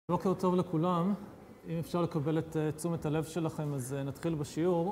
בוקר טוב לכולם. אם אפשר לקבל את תשומת הלב שלכם, אז נתחיל בשיעור.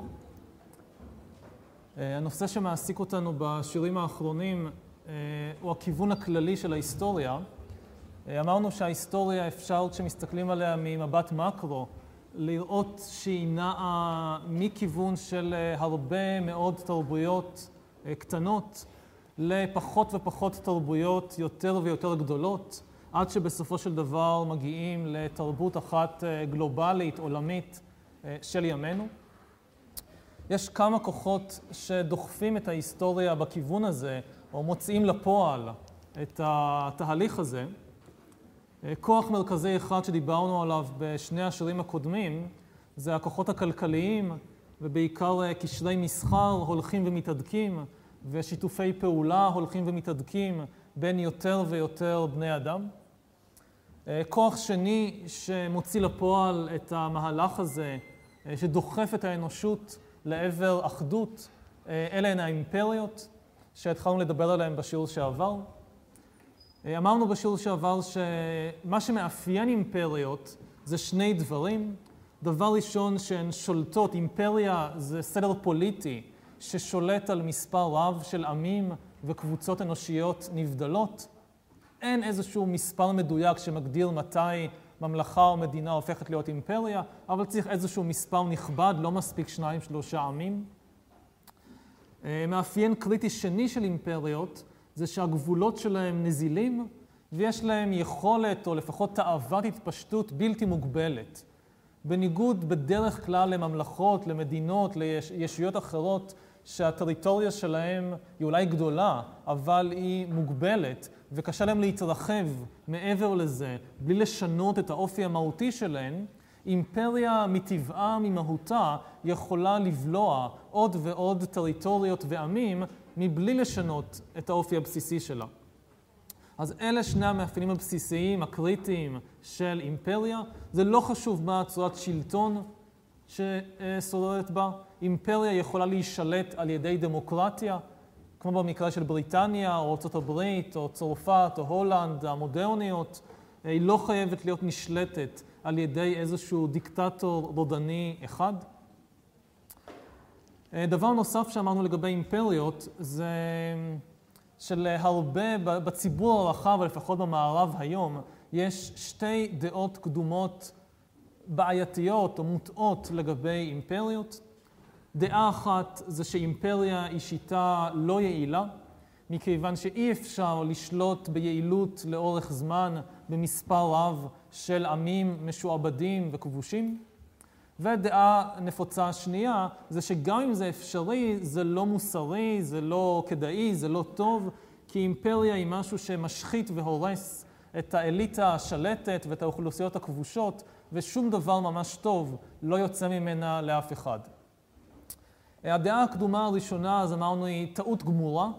הנושא שמעסיק אותנו בשיעורים האחרונים הוא הכיוון הכללי של ההיסטוריה. אמרנו שההיסטוריה אפשר, כשמסתכלים עליה ממבט מקרו, לראות שהיא נעה מכיוון של הרבה מאוד תרבויות קטנות לפחות ופחות תרבויות יותר ויותר גדולות, עד שבסופו של דבר מגיעים לתרבות אחת גלובלית, עולמית, של ימינו. יש כמה כוחות שדוחפים את ההיסטוריה בכיוון הזה, או מוצאים לפועל את התהליך הזה. כוח מרכזי אחד שדיברנו עליו בשני השיעורים הקודמים, זה הכוחות הכלכליים, ובעיקר קשרי מסחר הולכים ומתהדקים, ושיתופי פעולה הולכים ומתהדקים בין יותר ויותר בני אדם. כוח שני שמוציא לפועל את המהלך הזה, שדוחף את האנושות לעבר אחדות, אלה הן האימפריות שהתחלנו לדבר עליהן בשיעור שעבר. אמרנו בשיעור שעבר שמה שמאפיין אימפריות זה שני דברים. דבר ראשון, שהן שולטות, אימפריה זה סדר פוליטי ששולט על מספר רב של עמים וקבוצות אנושיות נבדלות. אין איזשהו מספר מדויק שמגדיר מתי ממלכה או מדינה הופכת להיות אימפריה, אבל צריך איזשהו מספר נכבד, לא מספיק 2-3 עמים. מאפיין קריטי שני של אימפריות זה שהגבולות שלהם נזילים, ויש להם יכולת או לפחות תאוות התפשטות בלתי מוגבלת. בניגוד בדרך כלל לממלכות, למדינות, לישויות אחרות, שהטריטוריה שלהם היא אולי גדולה, אבל היא מוגבלת, וקשה להם להתרחב מעבר לזה, בלי לשנות את האופי המהותי שלהן. אימפריה מטבעה, ממהותה, יכולה לבלוע עוד ועוד טריטוריות ועמים, מבלי לשנות את האופי הבסיסי שלה. אז אלה שני המאפיינים הבסיסיים, הקריטיים של אימפריה. זה לא חשוב מה צורת שלטון ששוררת בה. אימפריה יכולה להישלט על ידי דמוקרטיה, כמו במקרה של בריטניה, או ארצות הברית, או צרפת, או הולנד, המודרניות. היא לא חייבת להיות נשלטת על ידי איזשהו דיקטטור רודני אחד. דבר נוסף שאמרנו לגבי אימפריות, זה שלהרבה בציבור הרחב, לפחות במערב היום, יש שתי דעות קדומות בעייתיות או מוטעות לגבי אימפריות. דעה אחת זה שאימפריה היא שיטה לא יעילה, מכיוון שאי אפשר לשלוט ביעילות לאורך זמן במספר רב של עמים משועבדים וכבושים. ודעה נפוצה שנייה זה שגם אם זה אפשרי, זה לא מוסרי, זה לא כדאי, זה לא טוב, כי אימפריה היא משהו שמשחית והורס את האליטה השלטת ואת האוכלוסיות הכבושות, ושום דבר ממש טוב לא יוצא ממנה לאף אחד. הדעה הקדומה הראשונה, אז אמרנו, היא טעות גמורה.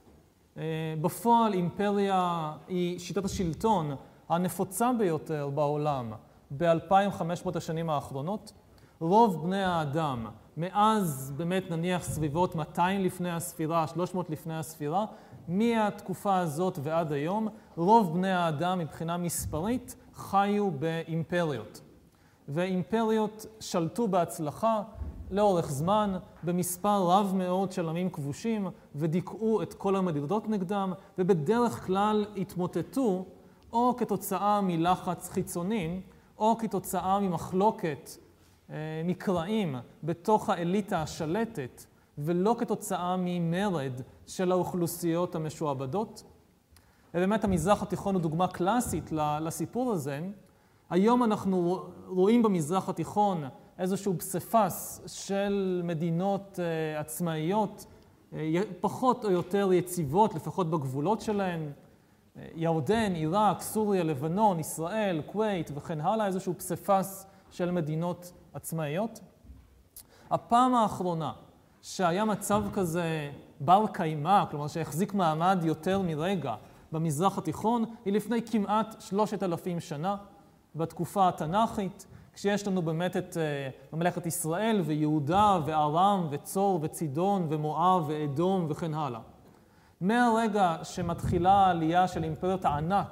בפועל אימפריה היא שיטת השלטון הנפוצה ביותר בעולם ב-2500 השנים האחרונות. רוב בני האדם, מאז באמת נניח סביבות 200 לפני הספירה, 300 לפני הספירה, מהתקופה הזאת ועד היום, רוב בני האדם מבחינה מספרית חיו באימפריות. ואימפריות שלטו בהצלחה לאורך זמן במספר רב מאוד של עמים כבושים, ודיכאו את כל המדינות נגדם, ובדרך כלל התמוטטו או כתוצאה מלחץ חיצוני, או כתוצאה ממחלוקת מקראים בתוך האליטה השלטת, ולא כתוצאה ממרד של האוכלוסיות המשועבדות. ובאמת המזרח התיכון הוא דוגמה קלאסית לסיפור הזה. היום אנחנו רואים במזרח התיכון איזשהו פסיפס של מדינות עצמאיות, פחות או יותר יציבות, לפחות בגבולות שלהן. ירדן, עיראק, סוריה, לבנון, ישראל, כווית וכן הלאה, איזשהו פסיפס של מדינות עצמאיות. הפעם האחרונה שהיה מצב כזה בר קיימא, כלומר שהחזיק מעמד יותר מרגע במזרח התיכון, היא לפני כמעט 3,000 שנה, בתקופה התנ"כית, כשיש לנו באמת את ממלכת ישראל ויהודה וארם וצור וצידון ומואב ואדום וכן הלאה. מהרגע שמתחילה העלייה של אימפריות הענק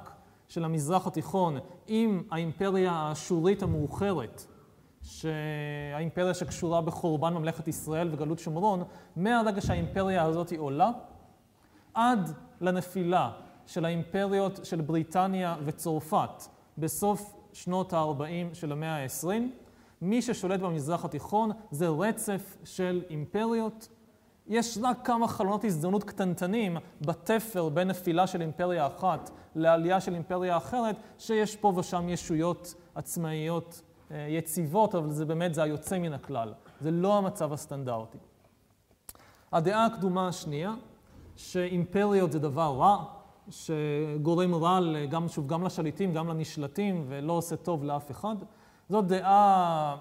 של המזרח התיכון עם האימפריה האשורית המאוחרת, שהאימפריה שקשורה בחורבן ממלכת ישראל וגלות שומרון, מהרגע שהאימפריה הזאת עולה, עד לנפילה של האימפריות של בריטניה וצרפת בסוף שנות ה-40 של המאה ה-20, מי ששולט במזרח התיכון זה רצף של אימפריות. יש רק כמה חלונות הזדמנות קטנטנים בתפר בין נפילה של אימפריה אחת לעלייה של אימפריה אחרת, שיש פה ושם ישויות עצמאיות יציבות, אבל זה באמת, זה היוצא מן הכלל. זה לא המצב הסטנדרטי. הדעה הקדומה השנייה, שאימפריות זה דבר רע, שגורם רע גם לשליטים, גם לנשלטים, ולא עושה טוב לאף אחד. זאת דעה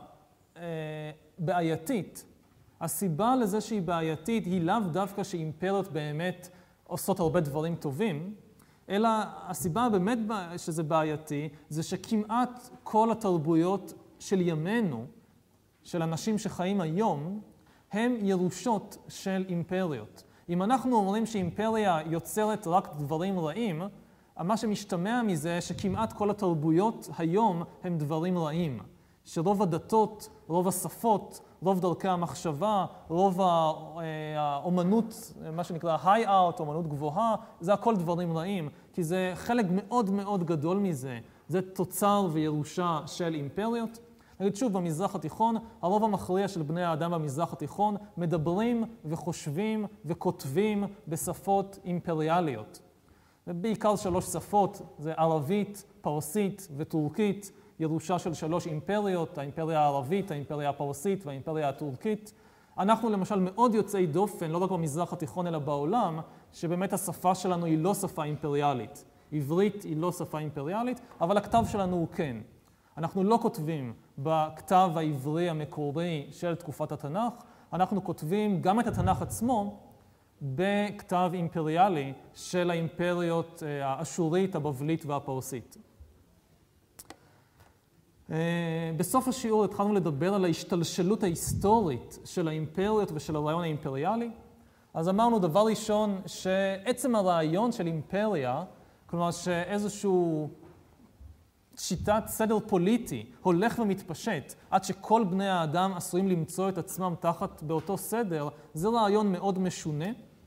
בעייתית. הסיבה לזה שהיא בעייתית היא לאו דווקא שאימפריות באמת עושות הרבה דברים טובים, אלא הסיבה באמת שזה בעייתי, זה שכמעט כל התרבויות של ימינו, של אנשים שחיים היום, הם ירושות של אימפריות. אם אנחנו אומרים שאימפריה יוצרת רק דברים רעים, מה שמשתמע מזה שכמעט כל התרבויות היום הם דברים רעים. שרוב הדתות, רוב השפות, רוב דרכי המחשבה, רוב האומנות, מה שנקרא high art, אומנות גבוהה, זה הכל דברים רעים, כי זה חלק מאוד מאוד גדול מזה. זה תוצר וירושה של אימפריות. נגיד שוב, במזרח התיכון, הרוב המכריע של בני האדם במזרח התיכון מדברים וחושבים וכותבים בשפות אימפריאליות. ובעיקר 3 שפות, זה ערבית, פרסית וטורקית, ירושה של 3 אימפריות, האימפריה הערבית, האימפריה הפרסית והאימפריה הטורקית. אנחנו למשל מאוד יוצאי דופן, לא רק במזרח התיכון אלא בעולם, שבאמת השפה שלנו היא לא שפה אימפריאלית. עברית היא לא שפה אימפריאלית, אבל הכתב שלנו הוא כן. אנחנו לא כותבים בכתב העברי המקורי של תקופת התנ"ך, אנחנו כותבים גם את התנ"ך עצמו בכתב אימפריאלי של האימפריות האשורית, הבבלית והפרסית. בסוף השיעור התחלנו לדבר על ההשתלשלות ההיסטורית של האימפריות ושל הרעיון האימפריאלי. אז אמרנו דבר ראשון שעצם הרעיון של אימפריה, כלומר שאיזשהו שיטת סדר פוליטי הולך ומתפשט עד שכל בני האדם עשויים למצוא את עצמם תחת באותו סדר, זה רעיון מאוד משונה,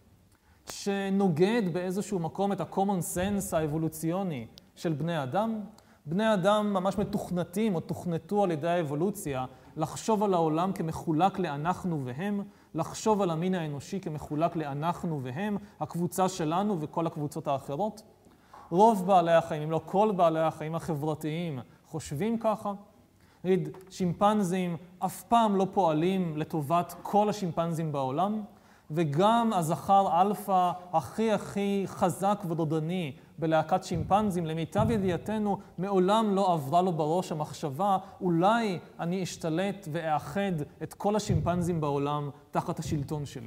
שנוגד באיזשהו מקום את ה-common sense האבולוציוני של בני האדם. בני האדם ממש מתוכנתים או תוכנתו על ידי האבולוציה לחשוב על העולם כמחולק לאנחנו והם, לחשוב על המין האנושי כמחולק לאנחנו והם, הקבוצה שלנו וכל הקבוצות האחרות. רוב בעלי החיים, אם לא כל בעלי החיים החברתיים, חושבים ככה. נגיד, שימפנזים אף פעם לא פועלים לטובת כל השימפנזים בעולם, וגם הזכר אלפא הכי חזק ודודני בלהקת שימפנזים, למיטב ידיעתנו, מעולם לא עברה לו בראש המחשבה, אולי אני אשתלט ואאחד את כל השימפנזים בעולם תחת השלטון שלי.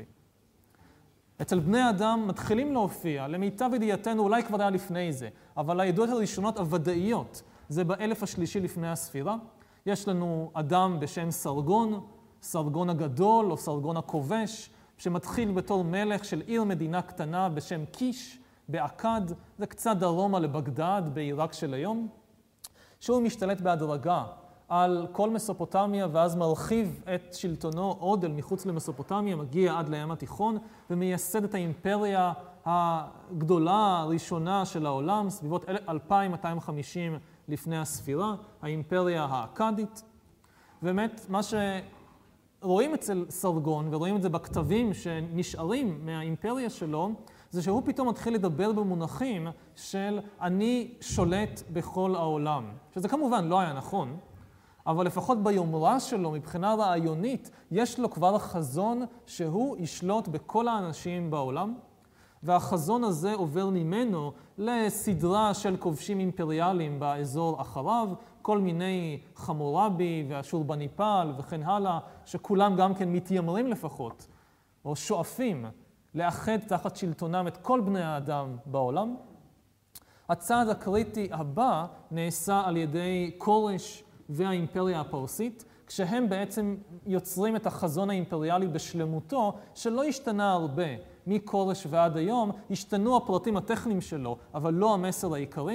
אצל בני אדם מתחילים להופיע, למיטב ידיעתנו, אולי כבר היה לפני זה, אבל העדויות הראשונות הוודאיות, זה באלף השלישי לפני הספירה. יש לנו אדם בשם סרגון, סרגון הגדול או סרגון הכובש, שמתחיל בתור מלך של עיר מדינה קטנה בשם קיש, באכד, זה קצת דרומה לבגדד, בעיראק של היום, שהוא משתלט בהדרגה על כל מסופוטמיה, ואז מרחיב את שלטונו עוד אל מחוץ למסופוטמיה, מגיע עד לים התיכון, ומייסד את האימפריה הגדולה הראשונה של העולם, סביבות 2250 לפני הספירה, האימפריה האכדית. באמת, מה שרואים אצל סרגון, ורואים את זה בכתבים שנשארים מהאימפריה שלו, זה שהוא פתאום מתחיל לדבר במונחים של אני שולט בכל העולם. שזה כמובן לא היה נכון, אבל לפחות ביומרה שלו, מבחינה רעיונית, יש לו כבר חזון שהוא ישלוט בכל האנשים בעולם, והחזון הזה עובר ממנו לסדרה של כובשים אימפריאליים באזור אחריו, כל מיני חמורבי והשורבניפל וכן הלאה, שכולם גם כן מתיימרים לפחות, או שואפים לאחד תחת שלטונם את כל בני האדם בעולם. הצעד הקריטי הבא נעשה על ידי כורש והאימפריה הפרסית, כשהם בעצם יוצרים את החזון האימפריאלי בשלמותו, שלא השתנה הרבה מכורש ועד היום, השתנו הפרטים הטכניים שלו, אבל לא המסר העיקרי.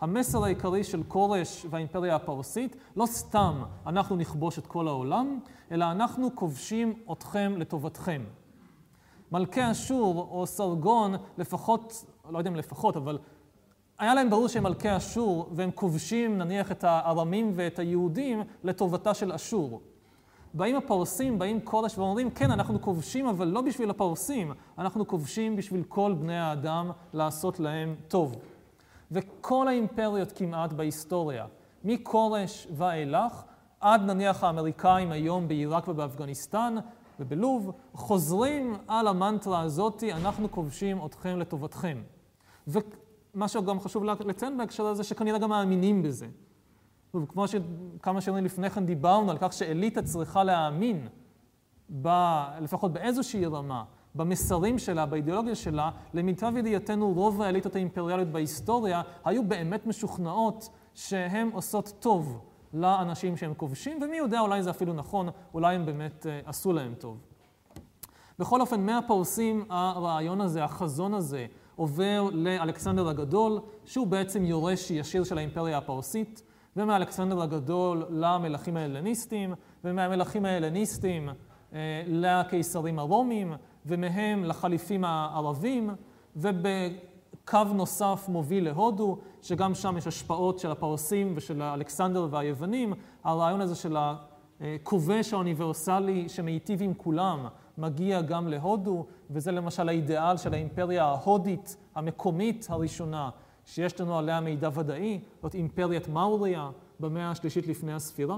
המסר העיקרי של כורש והאימפריה הפרסית, לא סתם אנחנו נכבוש את כל העולם, אלא אנחנו כובשים אתכם לטובתכם. מלכי אשור או סרגון, לפחות, לא יודע אם לפחות, אבל היה להם ברור שהם מלכי אשור, והם כובשים נניח את הארמים ואת היהודים לטובתה של אשור. באים הפרסים, באים כורש ואומרים, כן, אנחנו כובשים, אבל לא בשביל הפרסים, אנחנו כובשים בשביל כל בני האדם לעשות להם טוב. וכל האימפריות כמעט בהיסטוריה, מכורש ואילך, עד נניח האמריקאים היום בעיראק ובאפגניסטן ובלוב, חוזרים על המנטרה הזאת, אנחנו כובשים אתכם לטובתכם. ומה שגם חשוב לציין בהקשר הזה, שכנראה גם מאמינים בזה. וכמו שכמה שנים לפני כן דיברנו על כך שאליטה צריכה להאמין, לפחות באיזושהי רמה, במסרים שלה, באידיאולוגיה שלה, למיטב ידיעתנו רוב האליטות האימפריאליות בהיסטוריה היו באמת משוכנעות שהן עושות טוב לאנשים שהם כובשים, ומי יודע, אולי זה אפילו נכון, אולי הם באמת עשו להם טוב. בכל אופן, מהפרסים הרעיון הזה, החזון הזה, עובר לאלכסנדר הגדול, שהוא בעצם יורש ישיר של האימפריה הפרסית, ומאלכסנדר הגדול למלכים ההלניסטים, ומהמלכים ההלניסטים לקיסרים הרומיים, ומהם לחליפים הערבים, ובקו נוסף מוביל להודו, שגם שם יש השפעות של הפרסים ושל אלכסנדר והיוונים. הרעיון הזה של הכובש האוניברסלי שמיטיב עם כולם מגיע גם להודו, וזה למשל האידיאל של האימפריה ההודית המקומית הראשונה, שיש לנו עליה מידע ודאי, זאת אימפריית מאוריה במאה השלישית לפני הספירה.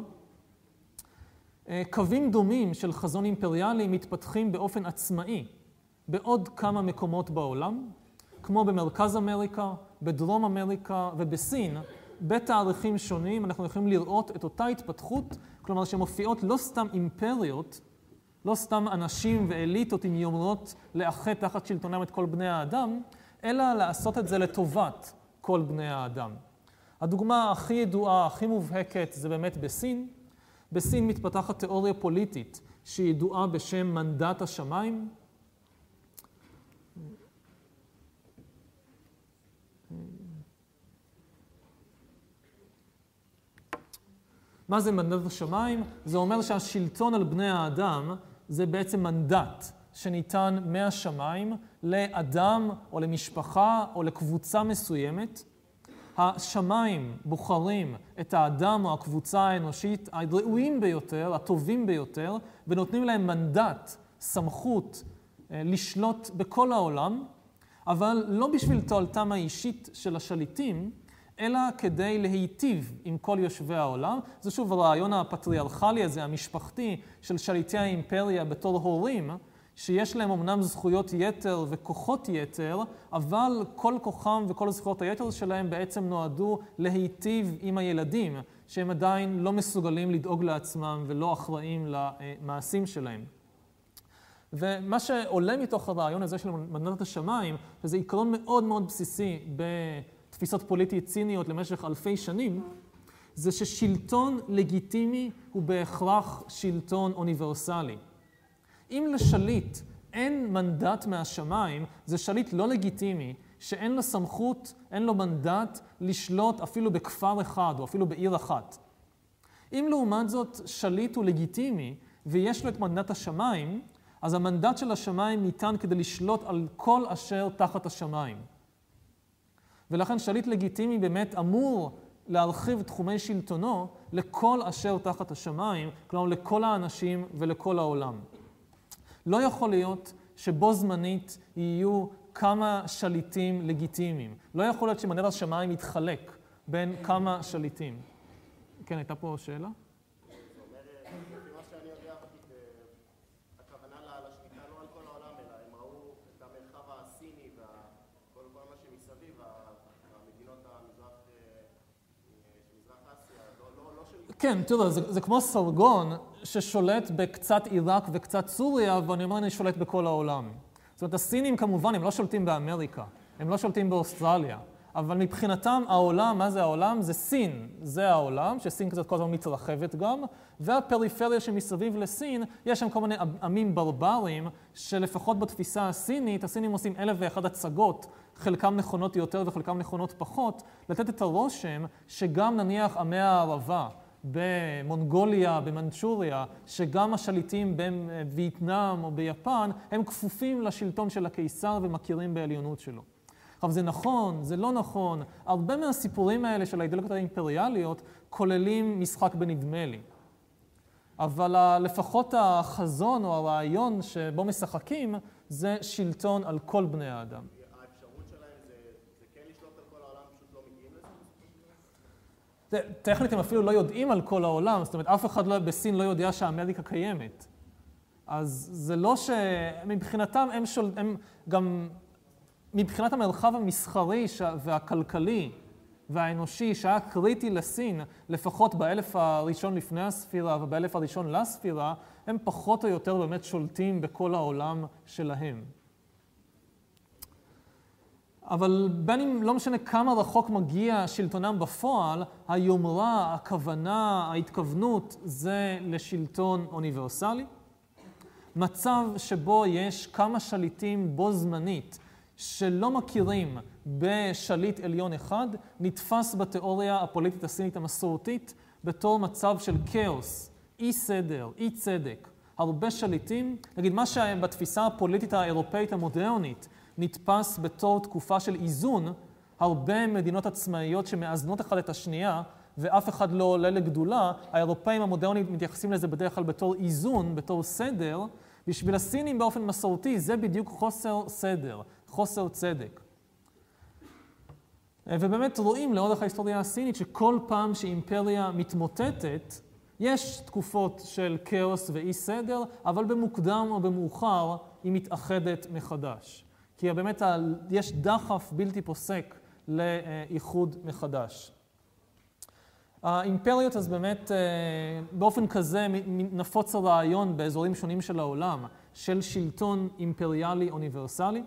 קווים דומים של חזון אימפריאלי מתפתחים באופן עצמאי בעוד כמה מקומות בעולם, כמו במרכז אמריקה, בדרום אמריקה ובסין, בתאריכים שונים אנחנו יכולים לראות את אותה התפתחות, כלומר שמופיעות לא סתם אימפריות, לא סתם אנשים ואליטות עם יומרות לאחד תחת שלטונם את כל בני האדם, אלא לעשות את זה לטובת כל בני האדם. הדוגמה הכי ידועה, הכי מובהקת, זה באמת בסין. בסין מתפתחת תיאוריה פוליטית שהיא ידועה בשם מנדט השמיים. מה זה מנדט השמיים? זה אומר שהשלטון על בני האדם זה בעצם מנדט שניתן מהשמיים לאדם או למשפחה או לקבוצה מסוימת. השמיים בוחרים את האדם או הקבוצה האנושית הראויים ביותר, הטובים ביותר, ונותנים להם מנדט, סמכות, לשלוט בכל העולם, אבל לא בשביל תועלתם האישית של השליטים, אלא כדי להיטיב עם כל יושבי העולם. זה שוב הרעיון הפטריארכלי הזה, המשפחתי, של שליטי האימפריה בתור הורים, שיש להם אמנם זכויות יתר וכוחות יתר, אבל כל כוחם וכל זכויות היתר שלהם בעצם נועדו להיטיב עם הילדים, שהם עדיין לא מסוגלים לדאוג לעצמם ולא אחראים למעשים שלהם. ומה שעולה מתוך הרעיון הזה של מנדט השמיים, וזה עיקרון מאוד מאוד בסיסי בתפיסות פוליטיות ציניות למשך אלפי שנים, זה ששלטון לגיטימי הוא בהכרח שלטון אוניברסלי. אם לשליט אין מנדט מהשמיים, זה שליט לא לגיטימי, שאין לו סמכות, אין לו מנדט לשלוט אפילו בכפר אחד או אפילו בעיר אחת. אם לעומת זאת שליט הוא לגיטימי ויש לו את מנדט השמיים, אז המנדט של השמיים ניתן כדי לשלוט על כל אשר תחת השמיים. ולכן שליט לגיטימי באמת אמור להרחיב תחומי שלטונו לכל אשר תחת השמיים, כלומר לכל האנשים ולכל העולם. לא יכול להיות שבו זמנית יהיו כמה שליטים לגיטימיים. לא יכול להיות שמנדט השמיים יתחלק בין כמה שליטים. כן, הייתה פה שאלה? זאת אומרת, לפי מה שאני יודע, הכוונה לשליטה לא על כל העולם, אלא הם ראו את המרחב הסיני וכל מה שמסביב, המדינות מזרח אסיה, לא של... כן, תראה, זה כמו סרגון ששולט בקצת עיראק וקצת סוריה, ואני אומר, אני שולט בכל העולם. זאת אומרת, הסינים כמובן, הם לא שולטים באמריקה, הם לא שולטים באוסטרליה, אבל מבחינתם העולם, מה זה העולם? זה סין, זה העולם, שסין קצת כל הזמן מתרחבת גם, והפריפריה שמסביב לסין, יש שם כל מיני עמים ברברים, שלפחות בתפיסה הסינית, הסינים עושים 1,001 הצגות, חלקם נכונות יותר וחלקם נכונות פחות, לתת את הרושם שגם נניח עמי הערבה, במונגוליה, במנצ'וריה, שגם השליטים בווייטנאם או ביפן, הם כפופים לשלטון של הקיסר ומכירים בעליונות שלו. עכשיו זה נכון, זה לא נכון, הרבה מהסיפורים האלה של האידיאולוגיות האימפריאליות כוללים משחק בנדמה לי. אבל לפחות החזון או הרעיון שבו משחקים זה שלטון על כל בני האדם. האפשרות שלהם זה כן לשלוט על כל העולם, פשוט לא מגיעים לזה? טכנית הם אפילו לא יודעים על כל העולם, זאת אומרת אף אחד בסין לא יודע שאמריקה קיימת. אז זה לא שמבחינתם הם גם מבחינת המרחב המסחרי והכלכלי והאנושי שהיה קריטי לסין, לפחות באלף הראשון לפני הספירה ובאלף הראשון לספירה, הם פחות או יותר באמת שולטים בכל העולם שלהם. אבל בין אם לא משנה כמה רחוק מגיע שלטונם בפועל, היומרה, הכוונה, ההתכוונות זה לשלטון אוניברסלי. מצב שבו יש כמה שליטים בו זמנית, שלא מכירים בשליט עליון אחד, נתפס בתיאוריה הפוליטית הסינית המסורתית בתור מצב של כאוס, אי סדר, אי צדק. הרבה שליטים, נגיד מה שבתפיסה הפוליטית האירופאית המודרנית נתפס בתור תקופה של איזון, הרבה מדינות עצמאיות שמאזנות אחד את השנייה ואף אחד לא עולה לגדולה, האירופאים המודרניים מתייחסים לזה בדרך כלל בתור איזון, בתור סדר, בשביל הסינים באופן מסורתי זה בדיוק חוסר סדר, חוסר צדק. ובאמת רואים לאורך ההיסטוריה הסינית שכל פעם שאימפריה מתמוטטת, יש תקופות של כאוס ואי סדר, אבל במוקדם או במאוחר היא מתאחדת מחדש. כי באמת יש דחף בלתי פוסק לאיחוד מחדש. האימפריות אז באמת באופן כזה נפוץ הרעיון באזורים שונים של העולם של שלטון אימפריאלי אוניברסלי.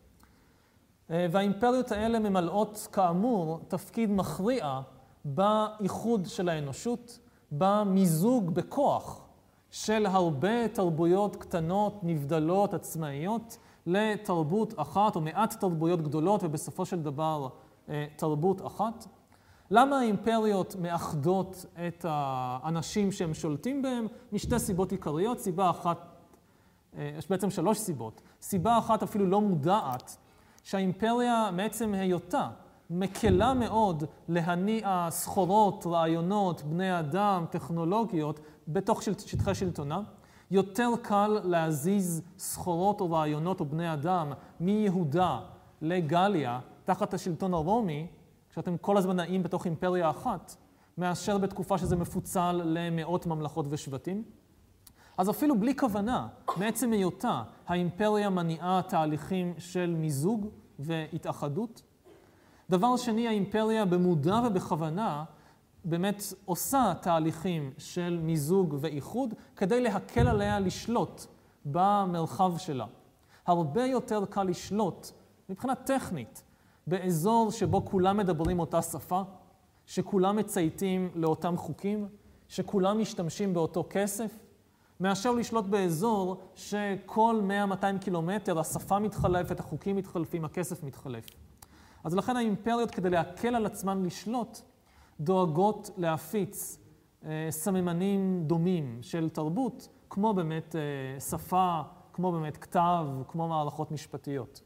והאימפריות האלה ממלאות כאמור תפקיד מכריע באיחוד של האנושות, במיזוג בכוח של הרבה תרבויות קטנות, נבדלות, עצמאיות, לתרבות אחת או מעט תרבויות גדולות ובסופו של דבר תרבות אחת. למה האימפריות מאחדות את האנשים שהם שולטים בהם? משתי סיבות עיקריות. סיבה אחת, יש בעצם 3 סיבות. סיבה אחת אפילו לא מודעת, שהאימפריה מעצם היותה מקלה מאוד להניע סחורות, רעיונות, בני אדם, טכנולוגיות בתוך שטחי שלטונה. יותר קל להזיז סחורות או רעיונות או בני אדם מיהודה לגליה תחת השלטון הרומי, כשאתם כל הזמן נעים בתוך אימפריה אחת, מאשר בתקופה שזה מפוצל למאות ממלכות ושבטים. אז אפילו בלי כוונה, מעצם היותה, האימפריה מניעה תהליכים של מיזוג והתאחדות. דבר שני, האימפריה במודע ובכוונה באמת עושה תהליכים של מיזוג ואיחוד כדי להקל עליה לשלוט במרחב שלה. הרבה יותר קל לשלוט מבחינה טכנית באזור שבו כולם מדברים אותה שפה, שכולם מצייתים לאותם חוקים, שכולם משתמשים באותו כסף, מאשר לשלוט באזור שכל 100-200 קילומטר השפה מתחלפת, החוקים מתחלפים, הכסף מתחלף. אז לכן האימפריות כדי להקל על עצמן לשלוט, דואגות להפיץ סממנים דומים של תרבות, כמו באמת שפה, כמו באמת כתב, כמו מערכות משפטיות.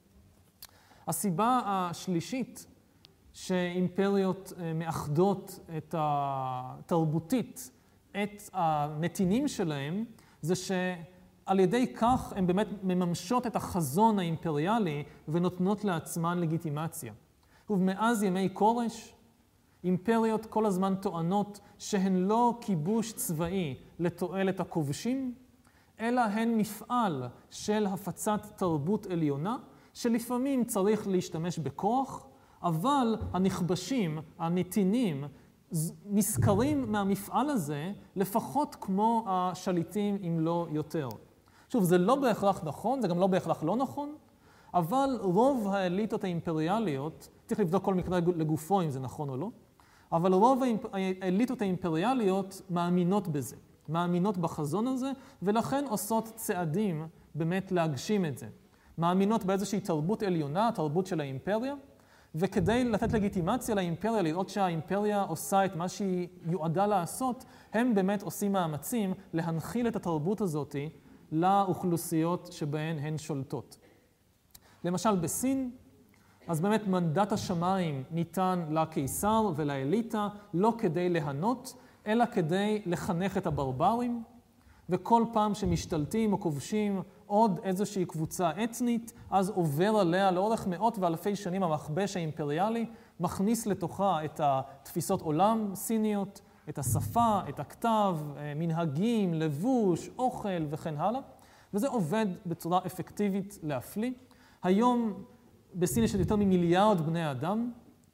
הסיבה השלישית שאימפריות מאחדות את התרבותית, את הנתינים שלהם, זה שעל ידי כך הן באמת מממשות את החזון האימפריאלי ונותנות לעצמן לגיטימציה. ומאז ימי כורש, אימפריות כל הזמן טוענות שהן לא כיבוש צבאי לתועלת הכובשים, אלא הן מפעל של הפצת תרבות עליונה, שלפעמים צריך להשתמש בכוח, אבל הנכבשים, הנתינים, נזכרים מהמפעל הזה לפחות כמו השליטים אם לא יותר. שוב, זה לא בהכרח נכון, זה גם לא בהכרח לא נכון, אבל רוב האליטות האימפריאליות צריך לבדוק כל מקרה לגופו אם זה נכון או לא, אבל רוב האליטות האימפריאליות מאמינות בזה, מאמינות בחזון הזה, ולכן עושות צעדים באמת להגשים את זה. מאמינות באיזושהי תרבות עליונה, תרבות של האימפריה, וכדי לתת לגיטימציה לאימפריה, לראות שהאימפריה עושה את מה שהיא יועדה לעשות, הם באמת עושים מאמצים להנחיל את התרבות הזאת לאוכלוסיות שבהן הן שולטות. למשל בסין, אז באמת מנדט השמיים ניתן לקיסר ולאליטה לא כדי להנות, אלא כדי לחנך את הברברים, וכל פעם שמשתלטים או כובשים עוד איזושהי קבוצה אתנית, אז עובר עליה לאורך מאות ואלפי שנים המכבש האימפריאלי, מכניס לתוכה את התפיסות עולם סיניות, את השפה, את הכתב, מנהגים, לבוש, אוכל וכן הלאה, וזה עובד בצורה אפקטיבית להפליא. היום בסין יש יותר ממיליארד בני אדם,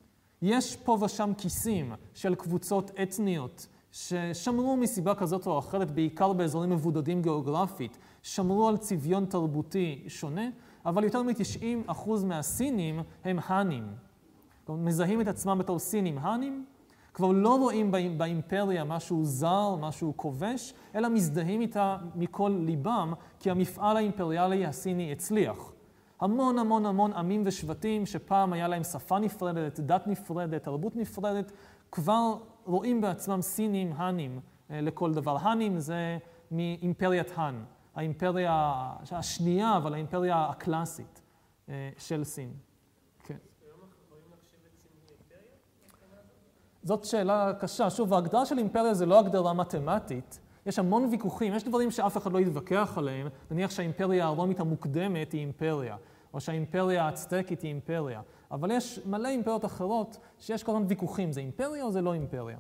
יש פה ושם כיסים של קבוצות אתניות ששמרו מסיבה כזאת או אחרת, בעיקר באזורים מבודדים גיאוגרפית, שמרו על צביון תרבותי שונה, אבל יותר מ-90% מהסינים הם האנים. מזהים את עצמם בתור סינים האנים, כבר לא רואים באימפריה משהו זר, משהו כובש, אלא מזדהים איתה מכל ליבם, כי המפעל האימפריאלי הסיני הצליח. המון המון המון עמים ושבטים שפעם היה להם שפה נפרדת, דת נפרדת, תרבות נפרדת, כבר רואים בעצמם סינים, האנים לכל דבר. האנים זה מאימפריית האן, האימפריה השנייה, אבל האימפריה הקלאסית של סין. כן. היום אנחנו יכולים להגשים את סין כאימפריה? זאת שאלה קשה. שוב, ההגדרה של אימפריה זה לא הגדרה מתמטית. יש המון ויכוחים, יש דברים שאף אחד לא יתווכח עליהם, נניח שהאימפריה הרומית המוקדמת היא אימפריה, או שהאימפריה האצטקית היא אימפריה. אבל יש מלא אימפריות אחרות שיש כל הזמן ויכוחים, זה אימפריה או זה לא אימפריה?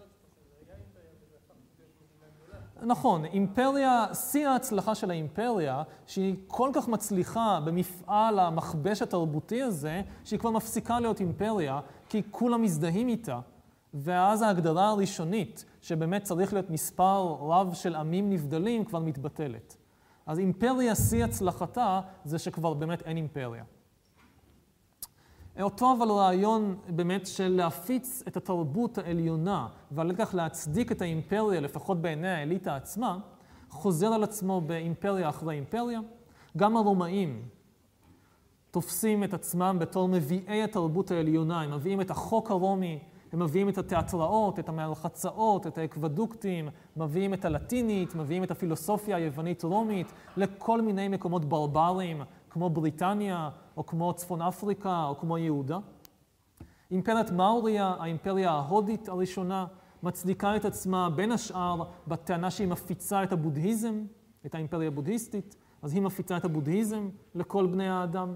נכון, אימפריה, שיא ההצלחה של האימפריה, שהיא כל כך מצליחה במפעל המכבש התרבותי הזה, שהיא כבר מפסיקה להיות אימפריה, כי כולם מזדהים איתה. ואז ההגדרה הראשונית, שבאמת צריך להיות מספר רב של עמים נבדלים, כבר מתבטלת. אז אימפריה, שיא הצלחתה, זה שכבר באמת אין אימפריה. אותו אבל רעיון באמת של להפיץ את התרבות העליונה, ועל כך להצדיק את האימפריה, לפחות בעיני האליטה עצמה, חוזר על עצמו באימפריה אחרי אימפריה. גם הרומאים תופסים את עצמם בתור מביאי התרבות העליונה, הם מביאים את החוק הרומי, הם מביאים את התיאטראות, את המרחצאות, את האקוודוקטים, מביאים את הלטינית, מביאים את הפילוסופיה היוונית-רומית לכל מיני מקומות ברברים, כמו בריטניה, או כמו צפון אפריקה, או כמו יהודה. אימפריית מאוריה, האימפריה ההודית הראשונה, מצדיקה את עצמה בין השאר בטענה שהיא מפיצה את הבודהיזם, את האימפריה הבודהיסטית, אז היא מפיצה את הבודהיזם לכל בני האדם.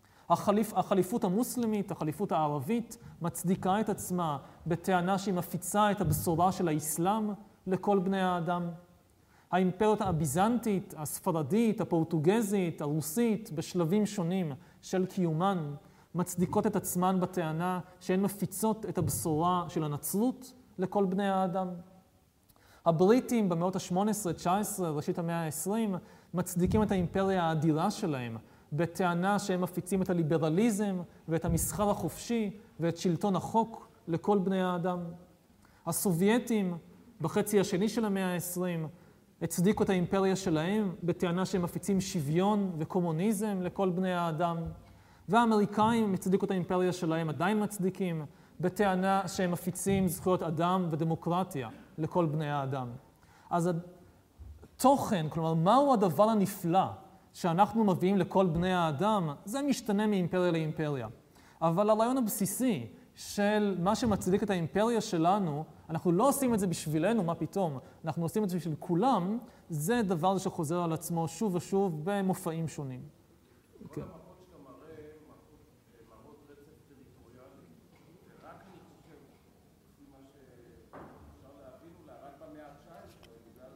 החליפות המוסלמית, החליפות הערבית, מצדיקה את עצמה בטענה שהיא מפיצה את הבשורה של האסלאם לכל בני האדם. האימפריות הביזנטית, הספרדית, הפורטוגזית, הרוסית, בשלבים שונים של קיומן, מצדיקות את עצמן בטענה שהן מפיצות את הבשורה של הנצרות לכל בני האדם. הבריטים במאות ה-18, 19, ראשית המאה ה-20, מצדיקים את האימפריה האדירה שלהם, בטענה שהם מפיצים את הליברליזם ואת המסחר החופשי ואת שלטון החוק לכל בני האדם. הסובייטים בחצי השני של המאה ה-20 הצדיקו את האימפריה שלהם בטענה שהם מפיצים שוויון וקומוניזם לכל בני האדם. והאמריקאים הצדיקו את האימפריה שלהם, עדיין מצדיקים, בטענה שהם מפיצים זכויות אדם ודמוקרטיה לכל בני האדם. אז התוכן, כלומר, מהו הדבר הנפלא שאנחנו מביאים לכל בני האדם, זה משתנה מאימפריה לאימפריה. אבל הרעיון הבסיסי של מה שמצדיק את האימפריה שלנו, אנחנו לא עושים את זה בשבילנו, מה פתאום, אנחנו עושים את זה בשביל כולם, זה דבר שחוזר על עצמו שוב ושוב במופעים שונים. כל המפות שאתה מראה, מראות רצף טריטוריאלי, ורק אני חושב, לפי מה שאפשר להבין אולי, רק במאה ה-19, בגלל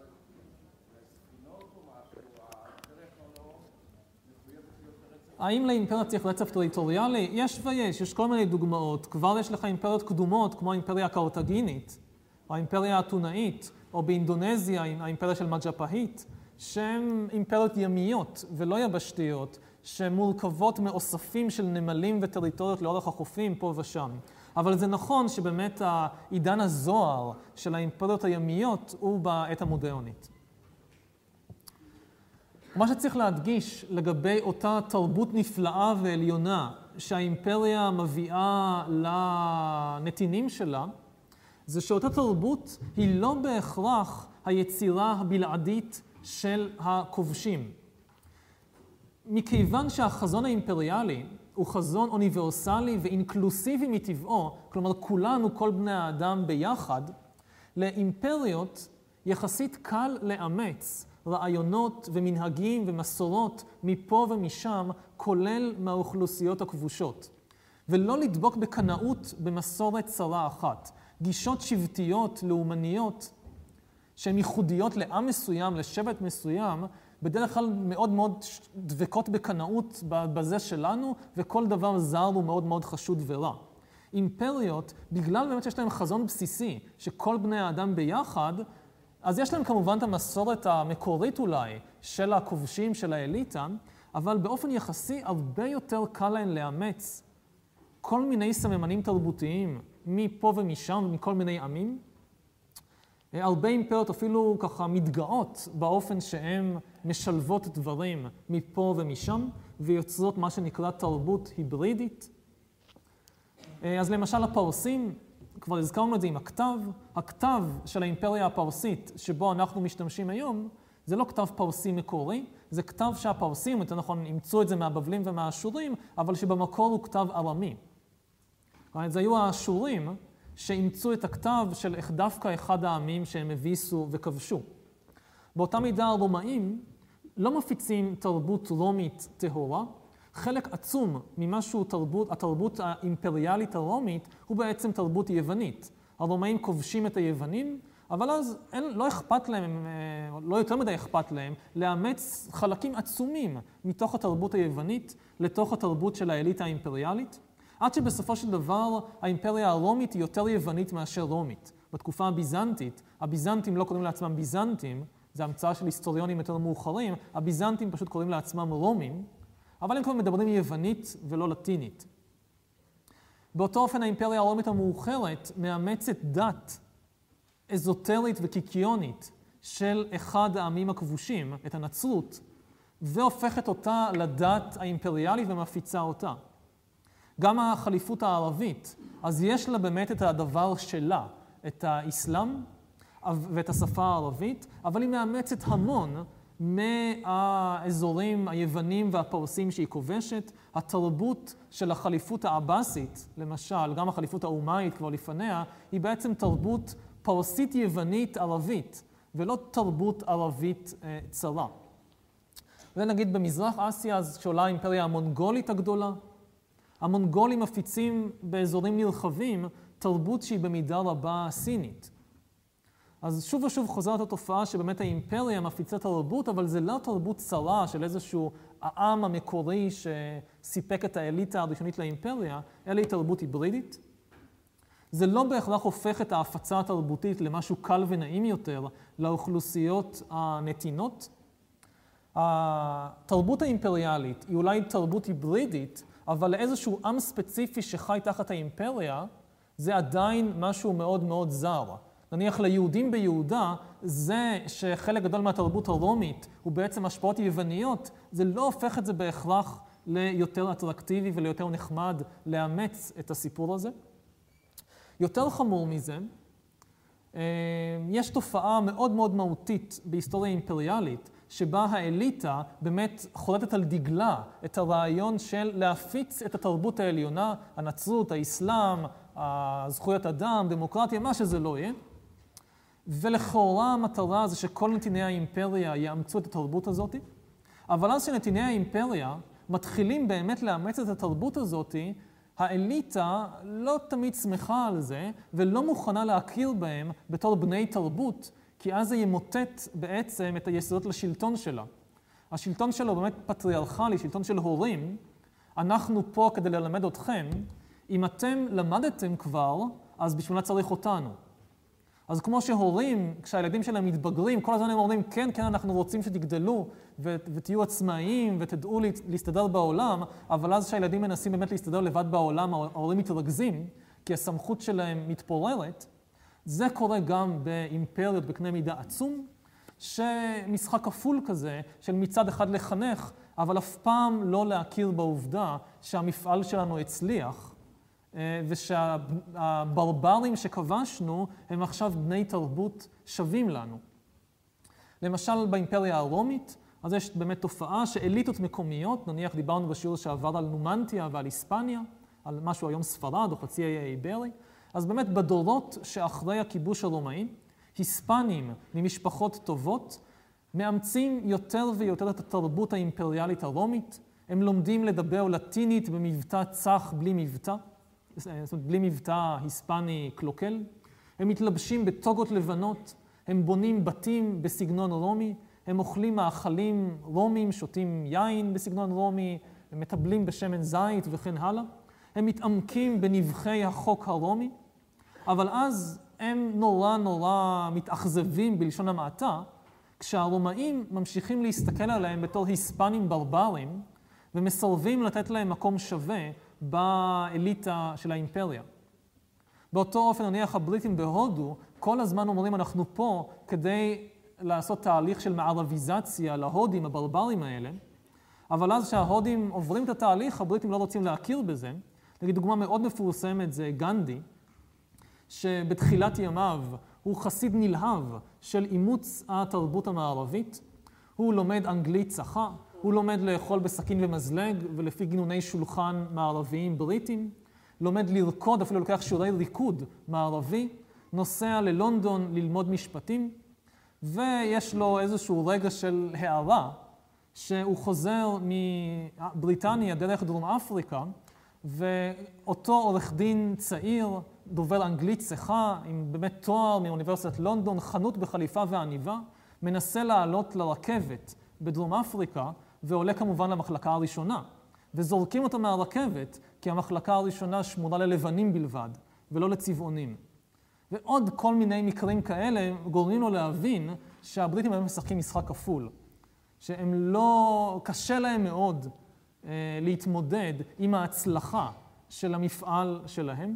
הספינות או משהו, האימפריה כבר לא מחויבת להיות רצף. האם לאימפריה צריך רצף טריטוריאלי? יש ויש, יש כל מיני דוגמאות. כבר יש לך אימפריות קדומות, כמו האימפריה הקרתגינית, או האימפריה האתונאית, או באינדונזיה, האימפריה של מג'פהית, שהן אימפריות ימיות ולא יבשתיות, שמורכבות מאוספים של נמלים וטריטוריות לאורך החופים פה ושם. אבל זה נכון שבאמת העידן הזוהר של האימפריות הימיות הוא בעת המודרנית. מה שצריך להדגיש לגבי אותה תרבות נפלאה ועליונה שהאימפריה מביאה לנתינים שלה, זה שאותה תרבות היא לא בהכרח היצירה הבלעדית של הכובשים. מכיוון שהחזון האימפריאלי הוא חזון אוניברסלי ואינקלוסיבי מטבעו, כלומר כולנו, כל בני האדם ביחד, לאימפריות יחסית קל לאמץ רעיונות ומנהגים ומסורות מפה ומשם, כולל מהאוכלוסיות הכבושות. ולא לדבוק בקנאות במסורת צרה אחת. גישות שבטיות, לאומניות, שהן ייחודיות לעם מסוים, לשבט מסוים, בדרך כלל מאוד מאוד דבקות בקנאות בזה שלנו, וכל דבר זר הוא מאוד מאוד חשוד ורע. אימפריות, בגלל באמת שיש להם חזון בסיסי, שכל בני האדם ביחד, אז יש להם כמובן את המסורת המקורית אולי, של הכובשים, של האליטה, אבל באופן יחסי הרבה יותר קל להם לאמץ כל מיני סממנים תרבותיים, מפה ומשם, מכל מיני עמים. הרבה אימפריות אפילו ככה מתגאות באופן שהן משלבות דברים מפה ומשם, ויוצרות מה שנקרא תרבות היברידית. אז למשל הפרסים, כבר הזכרנו את זה עם הכתב. הכתב של האימפריה הפרסית שבו אנחנו משתמשים היום, זה לא כתב פרסי מקורי, זה כתב שהפרסים, יותר נכון, אימצו את זה מהבבלים ומהאשורים, אבל שבמקור הוא כתב ארמי. זה היו האשורים שאימצו את הכתב של דווקא אחד העמים שהם הביסו וכבשו. באותה מידה הרומאים לא מפיצים תרבות רומית טהורה. חלק עצום ממשהו התרבות האימפריאלית הרומית הוא בעצם תרבות יוונית. הרומאים כובשים את היוונים, אבל אז לא אכפת להם, לא יותר מדי אכפת להם, לאמץ חלקים עצומים מתוך התרבות היוונית לתוך התרבות של האליטה האימפריאלית. עד שבסופו של דבר האימפריה הרומית היא יותר יוונית מאשר רומית. בתקופה הביזנטית, הביזנטים לא קוראים לעצמם ביזנטים, זה המצאה של היסטוריונים יותר מאוחרים, הביזנטים פשוט קוראים לעצמם רומים, אבל הם כבר מדברים יוונית ולא לטינית. באותו אופן האימפריה הרומית המאוחרת מאמצת דת אזוטרית וקיקיונית של אחד העמים הכבושים, את הנצרות, והופכת אותה לדת האימפריאלית ומפיצה אותה. גם החליפות הערבית, אז יש לה באמת את הדבר שלה, את האסלאם ואת השפה הערבית, אבל היא מאמצת המון מהאזורים היוונים והפרסים שהיא כובשת. התרבות של החליפות העבאסית, למשל, גם החליפות האומאית כבר לפניה, היא בעצם תרבות פרסית יוונית ערבית, ולא תרבות ערבית צרה. ונגיד במזרח אסיה, אז כשעולה האימפריה המונגולית הגדולה, המונגולים מפיצים באזורים נרחבים תרבות שהיא במידה רבה סינית. אז שוב ושוב חוזרת התופעה שבאמת האימפריה מפיצה תרבות, אבל זה לא תרבות צרה של איזשהו העם המקורי שסיפק את האליטה הראשונית לאימפריה, אלא היא תרבות היברידית. זה לא בהכרח הופך את ההפצה התרבותית למשהו קל ונעים יותר לאוכלוסיות הנתינות. התרבות האימפריאלית היא אולי תרבות היברידית, אבל לאיזשהו עם ספציפי שחי תחת האימפריה, זה עדיין משהו מאוד מאוד זר. נניח ליהודים ביהודה, זה שחלק גדול מהתרבות הרומית הוא בעצם השפעות יווניות, זה לא הופך את זה בהכרח ליותר אטרקטיבי וליותר נחמד לאמץ את הסיפור הזה. יותר חמור מזה, יש תופעה מאוד מאוד מהותית בהיסטוריה אימפריאלית, שבה האליטה באמת חולטת על דגלה את הרעיון של להפיץ את התרבות העליונה, הנצרות, האסלאם, זכויות אדם, דמוקרטיה, מה שזה לא יהיה. ולכאורה המטרה זה שכל נתיני האימפריה יאמצו את התרבות הזאת, אבל אז שנתיני האימפריה מתחילים באמת לאמץ את התרבות הזאת, האליטה לא תמיד שמחה על זה, ולא מוכנה להכיר בהם בתור בני תרבות, כי אז זה ימוטט בעצם את היסודות לשלטון שלה. השלטון שלו באמת פטריארכלי, שלטון של הורים. אנחנו פה כדי ללמד אתכם. אם אתם למדתם כבר, אז בשביל מה צריך אותנו? אז כמו שהורים, כשהילדים שלהם מתבגרים, כל הזמן הם אומרים, כן, כן, אנחנו רוצים שתגדלו ותהיו עצמאיים ותדעו להסתדר בעולם, אבל אז כשהילדים מנסים באמת להסתדר לבד בעולם, ההורים מתרגזים, כי הסמכות שלהם מתפוררת. זה קורה גם באימפריות בקנה מידה עצום, שמשחק כפול כזה של מצד אחד לחנך, אבל אף פעם לא להכיר בעובדה שהמפעל שלנו הצליח, ושהברברים שכבשנו הם עכשיו בני תרבות שווים לנו. למשל באימפריה הרומית, אז יש באמת תופעה שאליטות מקומיות, נניח דיברנו בשיעור שעבר על נומנטיה ועל היספניה, על משהו היום ספרד או חצי האי האיברי, אז באמת בדורות שאחרי הכיבוש הרומאי, היספנים ממשפחות טובות מאמצים יותר ויותר את התרבות האימפריאלית הרומית, הם לומדים לדבר לטינית במבטא צח בלי מבטא, זאת אומרת, בלי מבטא היספני קלוקל. הם מתלבשים בטוגות לבנות, הם בונים בתים בסגנון רומי, הם אוכלים מאכלים רומים, שותים יין בסגנון רומי, הם מטבלים בשמן זית וכן הלאה. הם מתעמקים בנבחי החוק הרומי, אבל אז הם נורא מתאכזבים בלשון המעטה, כשהרומאים ממשיכים להסתכל עליהם בתור היספנים ברברים, ומסרבים לתת להם מקום שווה באליטה של האימפריה. באותו אופן, נניח הבריטים בהודו, כל הזמן אומרים אנחנו פה כדי לעשות תהליך של מערביזציה להודים הברברים האלה, אבל אז כשההודים עוברים את התהליך, הבריטים לא רוצים להכיר בזה. נגיד דוגמה מאוד מפורסמת זה גנדי, שבתחילת ימיו הוא חסיד נלהב של אימוץ התרבות המערבית. הוא לומד אנגלית צחה, הוא לומד לאכול בסכין ומזלג ולפי גינוני שולחן מערביים בריטים, לומד לרקוד, אפילו לוקח שיעורי ריקוד מערבי, נוסע ללונדון ללמוד משפטים, ויש לו איזשהו רגע של הערה, שהוא חוזר מבריטניה דרך דרום אפריקה, ואותו עורך דין צעיר, דובר אנגלית צחה, עם באמת תואר מאוניברסיטת לונדון, חנות בחליפה ועניבה, מנסה לעלות לרכבת בדרום אפריקה, ועולה כמובן למחלקה הראשונה. וזורקים אותו מהרכבת, כי המחלקה הראשונה שמורה ללבנים בלבד, ולא לצבעונים. ועוד כל מיני מקרים כאלה גורמים לו להבין שהבריטים היום משחקים משחק כפול. שהם לא, קשה להם מאוד להתמודד עם ההצלחה של המפעל שלהם.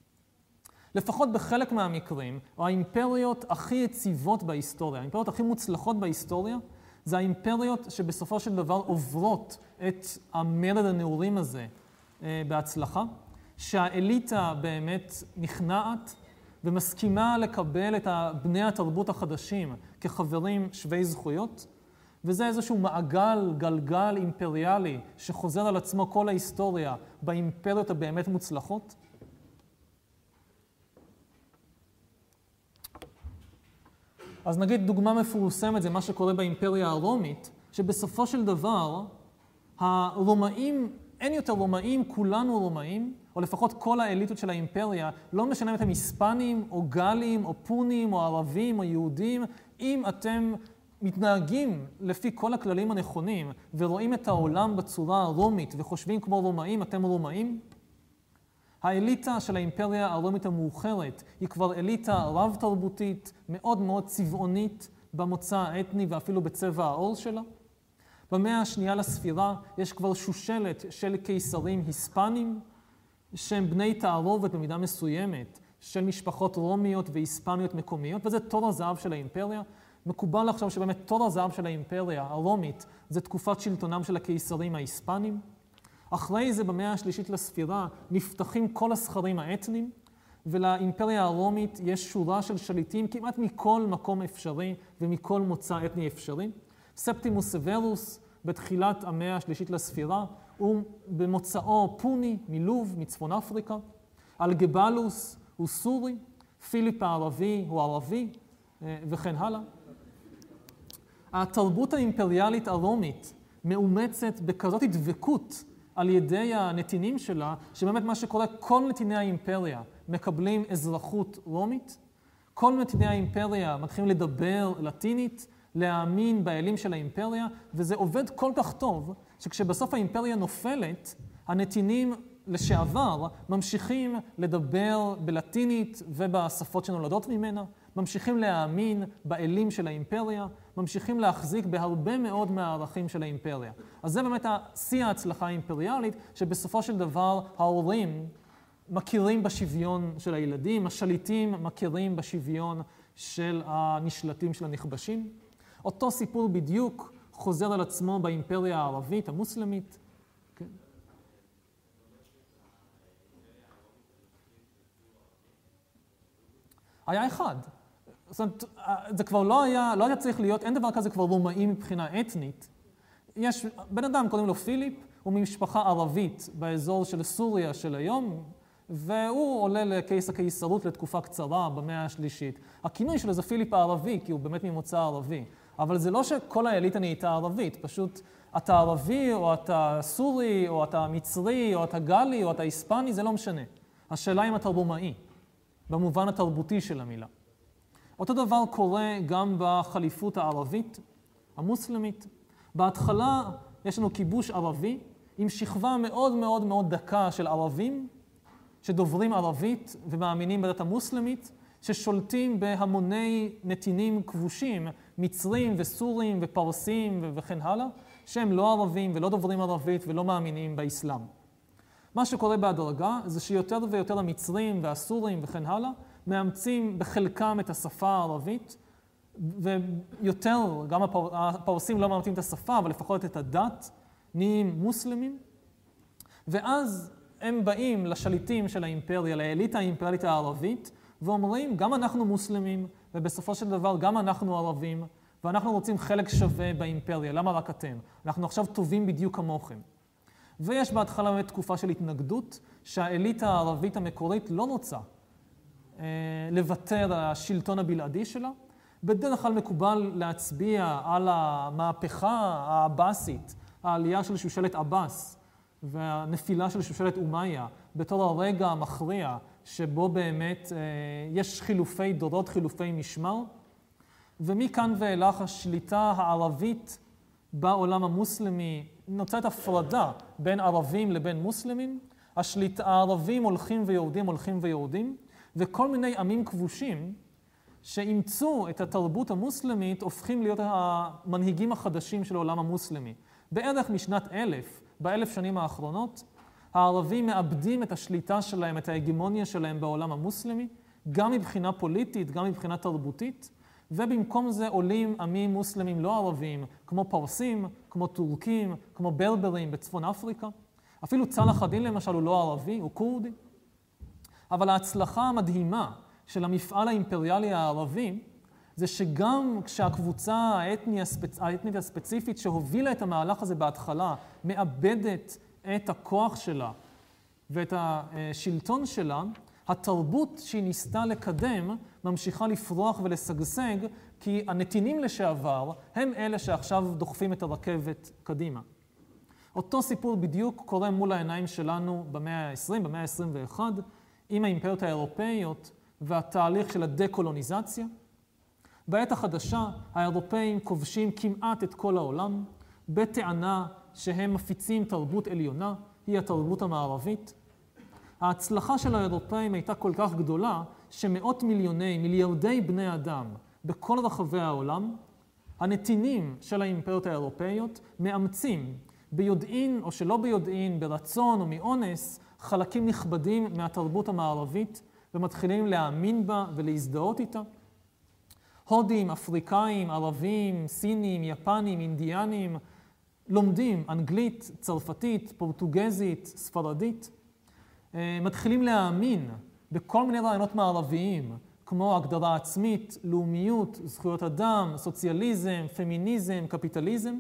לפחות בחלק מהמקרים, האימפריות הכי יציבות בהיסטוריה, האימפריות הכי מוצלחות בהיסטוריה, זה האימפריות שבסופו של דבר עוברות את המרד הנעורים הזה בהצלחה, שהאליטה באמת נכנעת ומסכימה לקבל את בני התרבות החדשים כחברים שווי זכויות, וזה איזשהו גלגל אימפריאלי שחוזר על עצמו כל ההיסטוריה באימפריות הבאמת מוצלחות. אז נגיד דוגמה מפורסמת זה מה שקורה באימפריה הרומית, שבסופו של דבר הרומאים, אין יותר רומאים, כולנו רומאים, או לפחות כל האליטות של האימפריה, לא משנה אם אתם היספנים או גלים או פונים או ערבים או יהודים, אם אתם מתנהגים לפי כל הכללים הנכונים ורואים את העולם בצורה הרומית וחושבים כמו רומאים, אתם רומאים. האליטה של האימפריה הרומית המאוחרת היא כבר אליטה רב-תרבותית, מאוד מאוד צבעונית במוצא האתני ואפילו בצבע העור שלה. במאה השנייה לספירה יש כבר שושלת של קיסרים היספנים, שהם בני תערובת במידה מסוימת של משפחות רומיות והיספניות מקומיות, וזה תור הזהב של האימפריה. מקובל לחשוב שבאמת תור הזהב של האימפריה הרומית זה תקופת שלטונם של הקיסרים ההיספנים. אחרי זה במאה השלישית לספירה נפתחים כל הסכרים האתניים, ולאימפריה הרומית יש שורה של שליטים כמעט מכל מקום אפשרי ומכל מוצא אתני אפשרי. ספטימוס סוורוס בתחילת המאה השלישית לספירה הוא במוצאו פוני מלוב מצפון אפריקה, אלגבלוס הוא סורי, פיליפ הערבי הוא ערבי וכן הלאה. התרבות האימפריאלית הרומית מאומצת בכזאת דבקות על ידי הנתינים שלה, שבאמת מה שקורה, כל נתיני האימפריה מקבלים אזרחות רומית, כל נתיני האימפריה מתחילים לדבר לטינית, להאמין באלים של האימפריה, וזה עובד כל כך טוב, שכשבסוף האימפריה נופלת, הנתינים לשעבר ממשיכים לדבר בלטינית ובשפות שנולדות ממנה, ממשיכים להאמין באלים של האימפריה, ממשיכים להחזיק בהרבה מאוד מהערכים של האימפריה. אז זה באמת שיא ההצלחה האימפריאלית, שבסופו של דבר ההורים מכירים בשוויון של הילדים, השליטים מכירים בשוויון של הנשלטים, של הנכבשים. אותו סיפור בדיוק חוזר על עצמו באימפריה הערבית, המוסלמית. כן. היה אחד. זאת אומרת, זה כבר לא היה צריך להיות, אין דבר כזה כבר רומאי מבחינה אתנית. יש בן אדם, קוראים לו פיליפ, הוא ממשפחה ערבית באזור של סוריה של היום, והוא עולה הקיסרות לתקופה קצרה במאה השלישית. הכינוי שלו זה פיליפ הערבי, כי הוא באמת ממוצא ערבי. אבל זה לא שכל האליטה נהייתה ערבית, פשוט אתה ערבי, או אתה סורי, או אתה מצרי, או אתה גלי, או אתה היספני, זה לא משנה. השאלה אם אתה רומאי, במובן התרבותי של המילה. אותו דבר קורה גם בחליפות הערבית, המוסלמית. בהתחלה יש לנו כיבוש ערבי, עם שכבה מאוד מאוד מאוד דקה של ערבים, שדוברים ערבית ומאמינים בדת המוסלמית, ששולטים בהמוני נתינים כבושים, מצרים וסורים ופרסים וכן הלאה, שהם לא ערבים ולא דוברים ערבית ולא מאמינים באסלאם. מה שקורה בהדרגה זה שיותר ויותר המצרים והסורים וכן הלאה, מאמצים בחלקם את השפה הערבית, ויותר, גם הפרסים לא מאמצים את השפה, אבל לפחות את הדת, נהיים מוסלמים, ואז הם באים לשליטים של האימפריה, לאליטה האימפריאלית הערבית, ואומרים, גם אנחנו מוסלמים, ובסופו של דבר גם אנחנו ערבים, ואנחנו רוצים חלק שווה באימפריה, למה רק אתם? אנחנו עכשיו טובים בדיוק כמוכם. ויש בהתחלה באמת תקופה של התנגדות, שהאליטה הערבית המקורית לא רוצה לוותר על השלטון הבלעדי שלה. בדרך כלל מקובל להצביע על המהפכה העבאסית, העלייה של שושלת עבאס, והנפילה של שושלת אומיה, בתור הרגע המכריע, שבו באמת יש חילופי דורות, חילופי משמר. ומכאן ואילך השליטה הערבית בעולם המוסלמי נוצרת הפרדה בין ערבים לבין מוסלמים. הערבים הולכים ויורדים, וכל מיני עמים כבושים שאימצו את התרבות המוסלמית הופכים להיות המנהיגים החדשים של העולם המוסלמי. בערך משנת 1000, ב1000 שנים האחרונות, הערבים מאבדים את השליטה שלהם, את ההגמוניה שלהם בעולם המוסלמי, גם מבחינה פוליטית, גם מבחינה תרבותית, ובמקום זה עולים עמים מוסלמים לא ערבים, כמו פרסים, כמו טורקים, כמו ברברים בצפון אפריקה. אפילו צלאח א-דין למשל הוא לא ערבי, הוא קורדי. אבל ההצלחה המדהימה של המפעל האימפריאלי הערבי, זה שגם כשהקבוצה האתנית הספציפית שהובילה את המהלך הזה בהתחלה, מאבדת את הכוח שלה ואת השלטון שלה, התרבות שהיא ניסתה לקדם ממשיכה לפרוח ולשגשג, כי הנתינים לשעבר הם אלה שעכשיו דוחפים את הרכבת קדימה. אותו סיפור בדיוק קורה מול העיניים שלנו במאה ה-20, במאה ה-21, עם האימפריות האירופאיות והתהליך של הדקולוניזציה. בעת החדשה האירופאים כובשים כמעט את כל העולם, בטענה שהם מפיצים תרבות עליונה, היא התרבות המערבית. ההצלחה של האירופאים הייתה כל כך גדולה, שמאות מיליארדי בני אדם בכל רחבי העולם, הנתינים של האימפריות האירופאיות מאמצים ביודעין או שלא ביודעין, ברצון או מאונס, חלקים נכבדים מהתרבות המערבית, ומתחילים להאמין בה ולהזדהות איתה. הודים, אפריקאים, ערבים, סינים, יפנים, אינדיאנים, לומדים אנגלית, צרפתית, פורטוגזית, ספרדית, מתחילים להאמין בכל מיני רעיונות מערביים, כמו הגדרה עצמית, לאומיות, זכויות אדם, סוציאליזם, פמיניזם, קפיטליזם.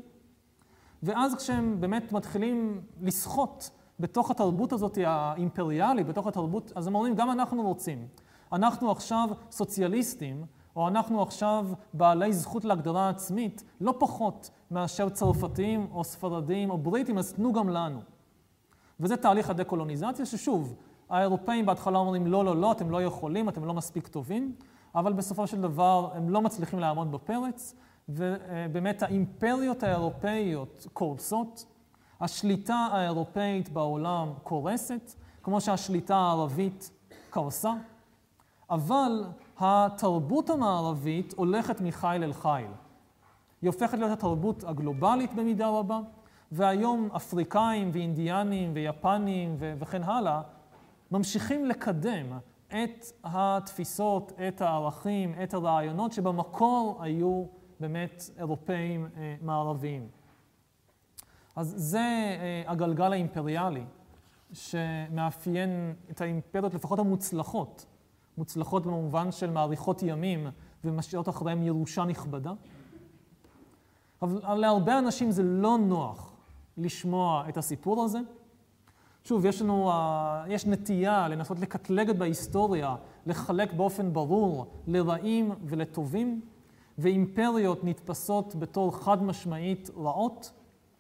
ואז כשהם באמת מתחילים לשחות בתוך התרבות הזאת האימפריאלית, בתוך התרבות, אז הם אומרים, גם אנחנו רוצים. אנחנו עכשיו סוציאליסטים, או אנחנו עכשיו בעלי זכות להגדרה עצמית, לא פחות מאשר צרפתים או ספרדים או בריטים, אז תנו גם לנו. וזה תהליך הדקולוניזציה, ששוב, האירופאים בהתחלה אומרים, לא, אתם לא יכולים, אתם לא מספיק טובים, אבל בסופו של דבר הם לא מצליחים לעמוד בפרץ, ובאמת האימפריות האירופאיות קורסות, השליטה האירופאית בעולם קורסת, כמו שהשליטה הערבית קרסה, אבל התרבות המערבית הולכת מחיל אל חיל. היא הופכת להיות התרבות הגלובלית במידה רבה, והיום אפריקאים ואינדיאנים ויפנים וכן הלאה ממשיכים לקדם את התפיסות, את הערכים, את הרעיונות שבמקור היו באמת אירופאים מערביים. אז זה הגלגל האימפריאלי שמאפיין את האימפריות לפחות המוצלחות, מוצלחות במובן של מאריכות ימים ומשאירות אחריהם ירושה נכבדה. אבל להרבה אנשים זה לא נוח לשמוע את הסיפור הזה. שוב, יש נטייה לנסות לקטלג בהיסטוריה, לחלק באופן ברור לרעים ולטובים, ואימפריות נתפסות בתור חד משמעית רעות.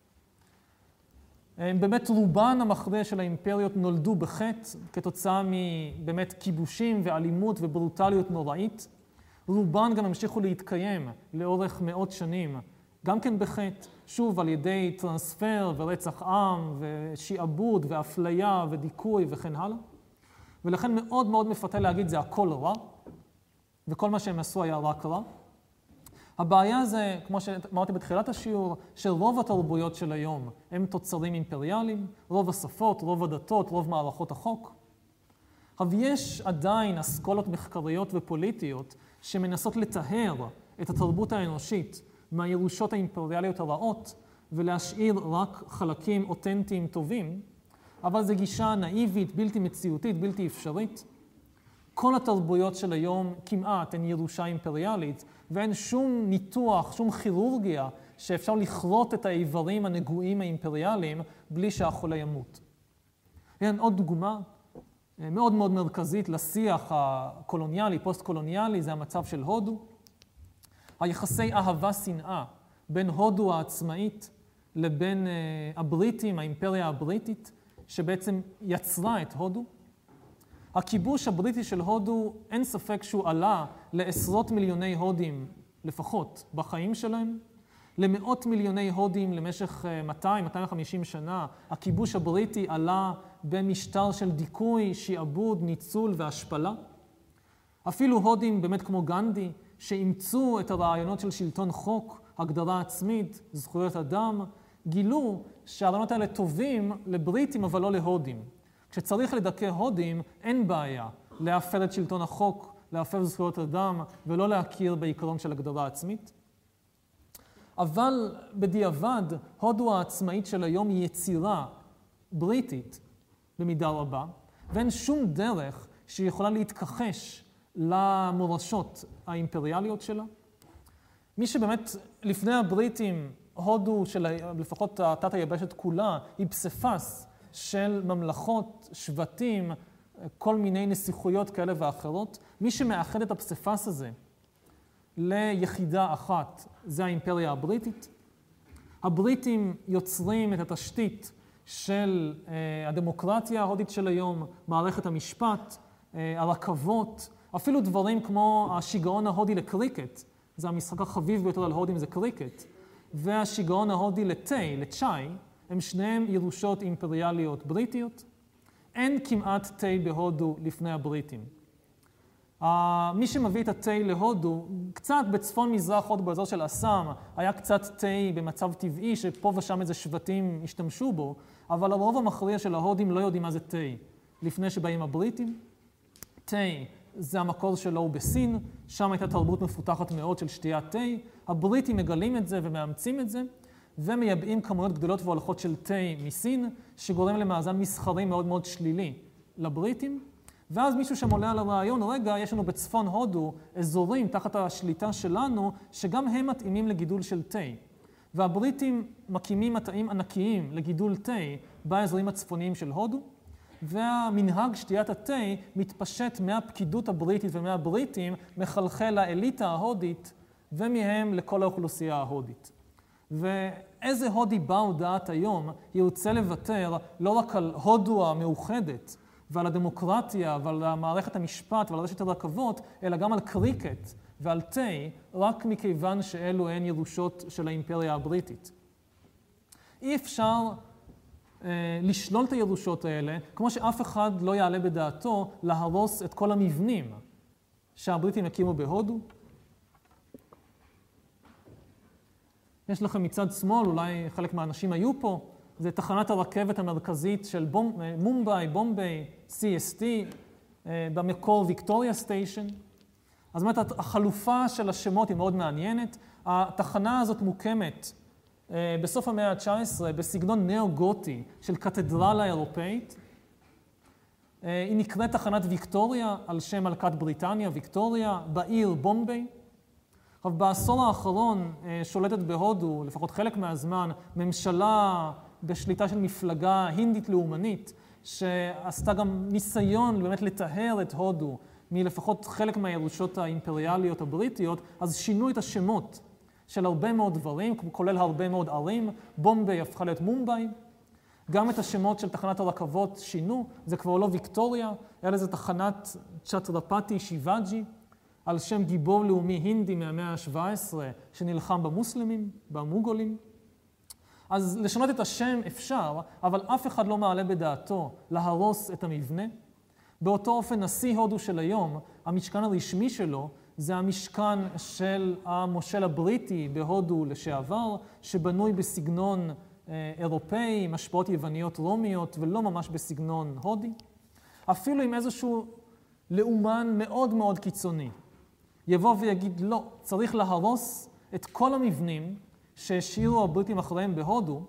באמת רובן המכריע של האימפריות נולדו בחטא, כתוצאה מבאמת כיבושים ואלימות וברוטליות נוראית. רובן גם המשיכו להתקיים לאורך מאות שנים, גם כן בחטא, שוב על ידי טרנספר ורצח עם ושיעבוד ואפליה ודיכוי וכן הלאה. ולכן מאוד מאוד מפתה להגיד זה הכל רע, וכל מה שהם עשו היה רק רע. הבעיה זה, כמו שאמרתי בתחילת השיעור, שרוב התרבויות של היום הם תוצרים אימפריאליים, רוב השפות, רוב הדתות, רוב מערכות החוק. אבל יש עדיין אסכולות מחקריות ופוליטיות שמנסות לטהר את התרבות האנושית מהירושות האימפריאליות הרעות ולהשאיר רק חלקים אותנטיים טובים, אבל זו גישה נאיבית, בלתי מציאותית, בלתי אפשרית. כל התרבויות של היום כמעט הן ירושה אימפריאלית, ואין שום ניתוח, שום כירורגיה שאפשר לכרות את האיברים הנגועים האימפריאליים בלי שהחולה ימות. הנה עוד דוגמה מאוד מאוד מרכזית לשיח הקולוניאלי, פוסט-קולוניאלי, זה המצב של הודו. היחסי אהבה-שנאה בין הודו העצמאית לבין הבריטים, האימפריה הבריטית, שבעצם יצרה את הודו. הכיבוש הבריטי של הודו, אין ספק שהוא עלה לעשרות מיליוני הודים לפחות בחיים שלהם. למאות מיליוני הודים למשך 200-250 שנה, הכיבוש הבריטי עלה במשטר של דיכוי, שיעבוד, ניצול והשפלה. אפילו הודים באמת כמו גנדי, שאימצו את הרעיונות של שלטון חוק, הגדרה עצמית, זכויות אדם, גילו שהרעיונות האלה טובים לבריטים אבל לא להודים. כשצריך לדכא הודים, אין בעיה להפר את שלטון החוק, להפר זכויות אדם, ולא להכיר בעיקרון של הגדרה עצמית. אבל בדיעבד, הודו העצמאית של היום היא יצירה בריטית במידה רבה, ואין שום דרך שהיא יכולה להתכחש למורשות האימפריאליות שלה. מי שבאמת לפני הבריטים, הודו של לפחות תת היבשת כולה, היא פסיפס של ממלכות, שבטים, כל מיני נסיכויות כאלה ואחרות. מי שמאחד את הפסיפס הזה ליחידה אחת, זה האימפריה הבריטית. הבריטים יוצרים את התשתית של הדמוקרטיה ההודית של היום, מערכת המשפט, הרכבות, אפילו דברים כמו השיגעון ההודי לקריקט, זה המשחק החביב ביותר על הודים, זה קריקט, והשיגעון ההודי לתי, לצ'אי, הם שניהם ירושות אימפריאליות בריטיות. אין כמעט תה בהודו לפני הבריטים. מי שמביא את התה להודו, קצת בצפון מזרח הודו באזור של אסם, היה קצת תה במצב טבעי שפה ושם איזה שבטים השתמשו בו, אבל הרוב המכריע של ההודים לא יודעים מה זה תה. לפני שבאים הבריטים, תה זה המקור שלו בסין, שם הייתה תרבות מפותחת מאוד של שתיית תה. הבריטים מגלים את זה ומאמצים את זה, ומייבאים כמויות גדולות והולכות של תה מסין, שגורם למאזן מסחרי מאוד מאוד שלילי לבריטים. ואז מישהו שם עולה על הרעיון, רגע, יש לנו בצפון הודו אזורים תחת השליטה שלנו, שגם הם מתאימים לגידול של תה. והבריטים מקימים מטעים ענקיים לגידול תה באזורים הצפוניים של הודו, והמנהג שתיית התה מתפשט מהפקידות הבריטית ומהבריטים, מחלחל לאליטה ההודית, ומהם לכל האוכלוסייה ההודית. ואיזה הודי באו דעת היום ירצה לוותר לא רק על הודו המאוחדת, ועל הדמוקרטיה, ועל מערכת המשפט, ועל רשת הרכבות, אלא גם על קריקט ועל תה, רק מכיוון שאלו הן ירושות של האימפריה הבריטית. אי אפשר לשלול את הירושות האלה, כמו שאף אחד לא יעלה בדעתו להרוס את כל המבנים שהבריטים הקימו בהודו. יש לכם מצד שמאל, אולי חלק מהאנשים היו פה, זה תחנת הרכבת המרכזית של מומביי, בומביי, CST, במקור ויקטוריה סטיישן. אז באמת החלופה של השמות היא מאוד מעניינת. התחנה הזאת מוקמת בסוף המאה ה-19 בסגנון נאו-גותי של קתדרלה אירופאית. היא נקראת תחנת ויקטוריה על שם מלכת בריטניה, ויקטוריה, בעיר בומביי. עכשיו, בעשור האחרון שולטת בהודו, לפחות חלק מהזמן, ממשלה בשליטה של מפלגה הינדית לאומנית, שעשתה גם ניסיון באמת לטהר את הודו מלפחות חלק מהירושות האימפריאליות הבריטיות, אז שינו את השמות של הרבה מאוד דברים, כולל הרבה מאוד ערים. בומביי הפכה להיות מומביי. גם את השמות של תחנת הרכבות שינו, זה כבר לא ויקטוריה, אלא זה תחנת צ'טרפטי שיוואג'י, על שם גיבור לאומי הינדי מהמאה ה-17 שנלחם במוסלמים, במוגולים. אז לשנות את השם אפשר, אבל אף אחד לא מעלה בדעתו להרוס את המבנה. באותו אופן, נשיא הודו של היום, המשכן הרשמי שלו, זה המשכן של המושל הבריטי בהודו לשעבר, שבנוי בסגנון אירופאי, עם השפעות יווניות רומיות, ולא ממש בסגנון הודי. אפילו עם איזשהו לאומן מאוד מאוד קיצוני. יבוא ויגיד, לא, צריך להרוס את כל המבנים שהשאירו הבריטים אחריהם בהודו.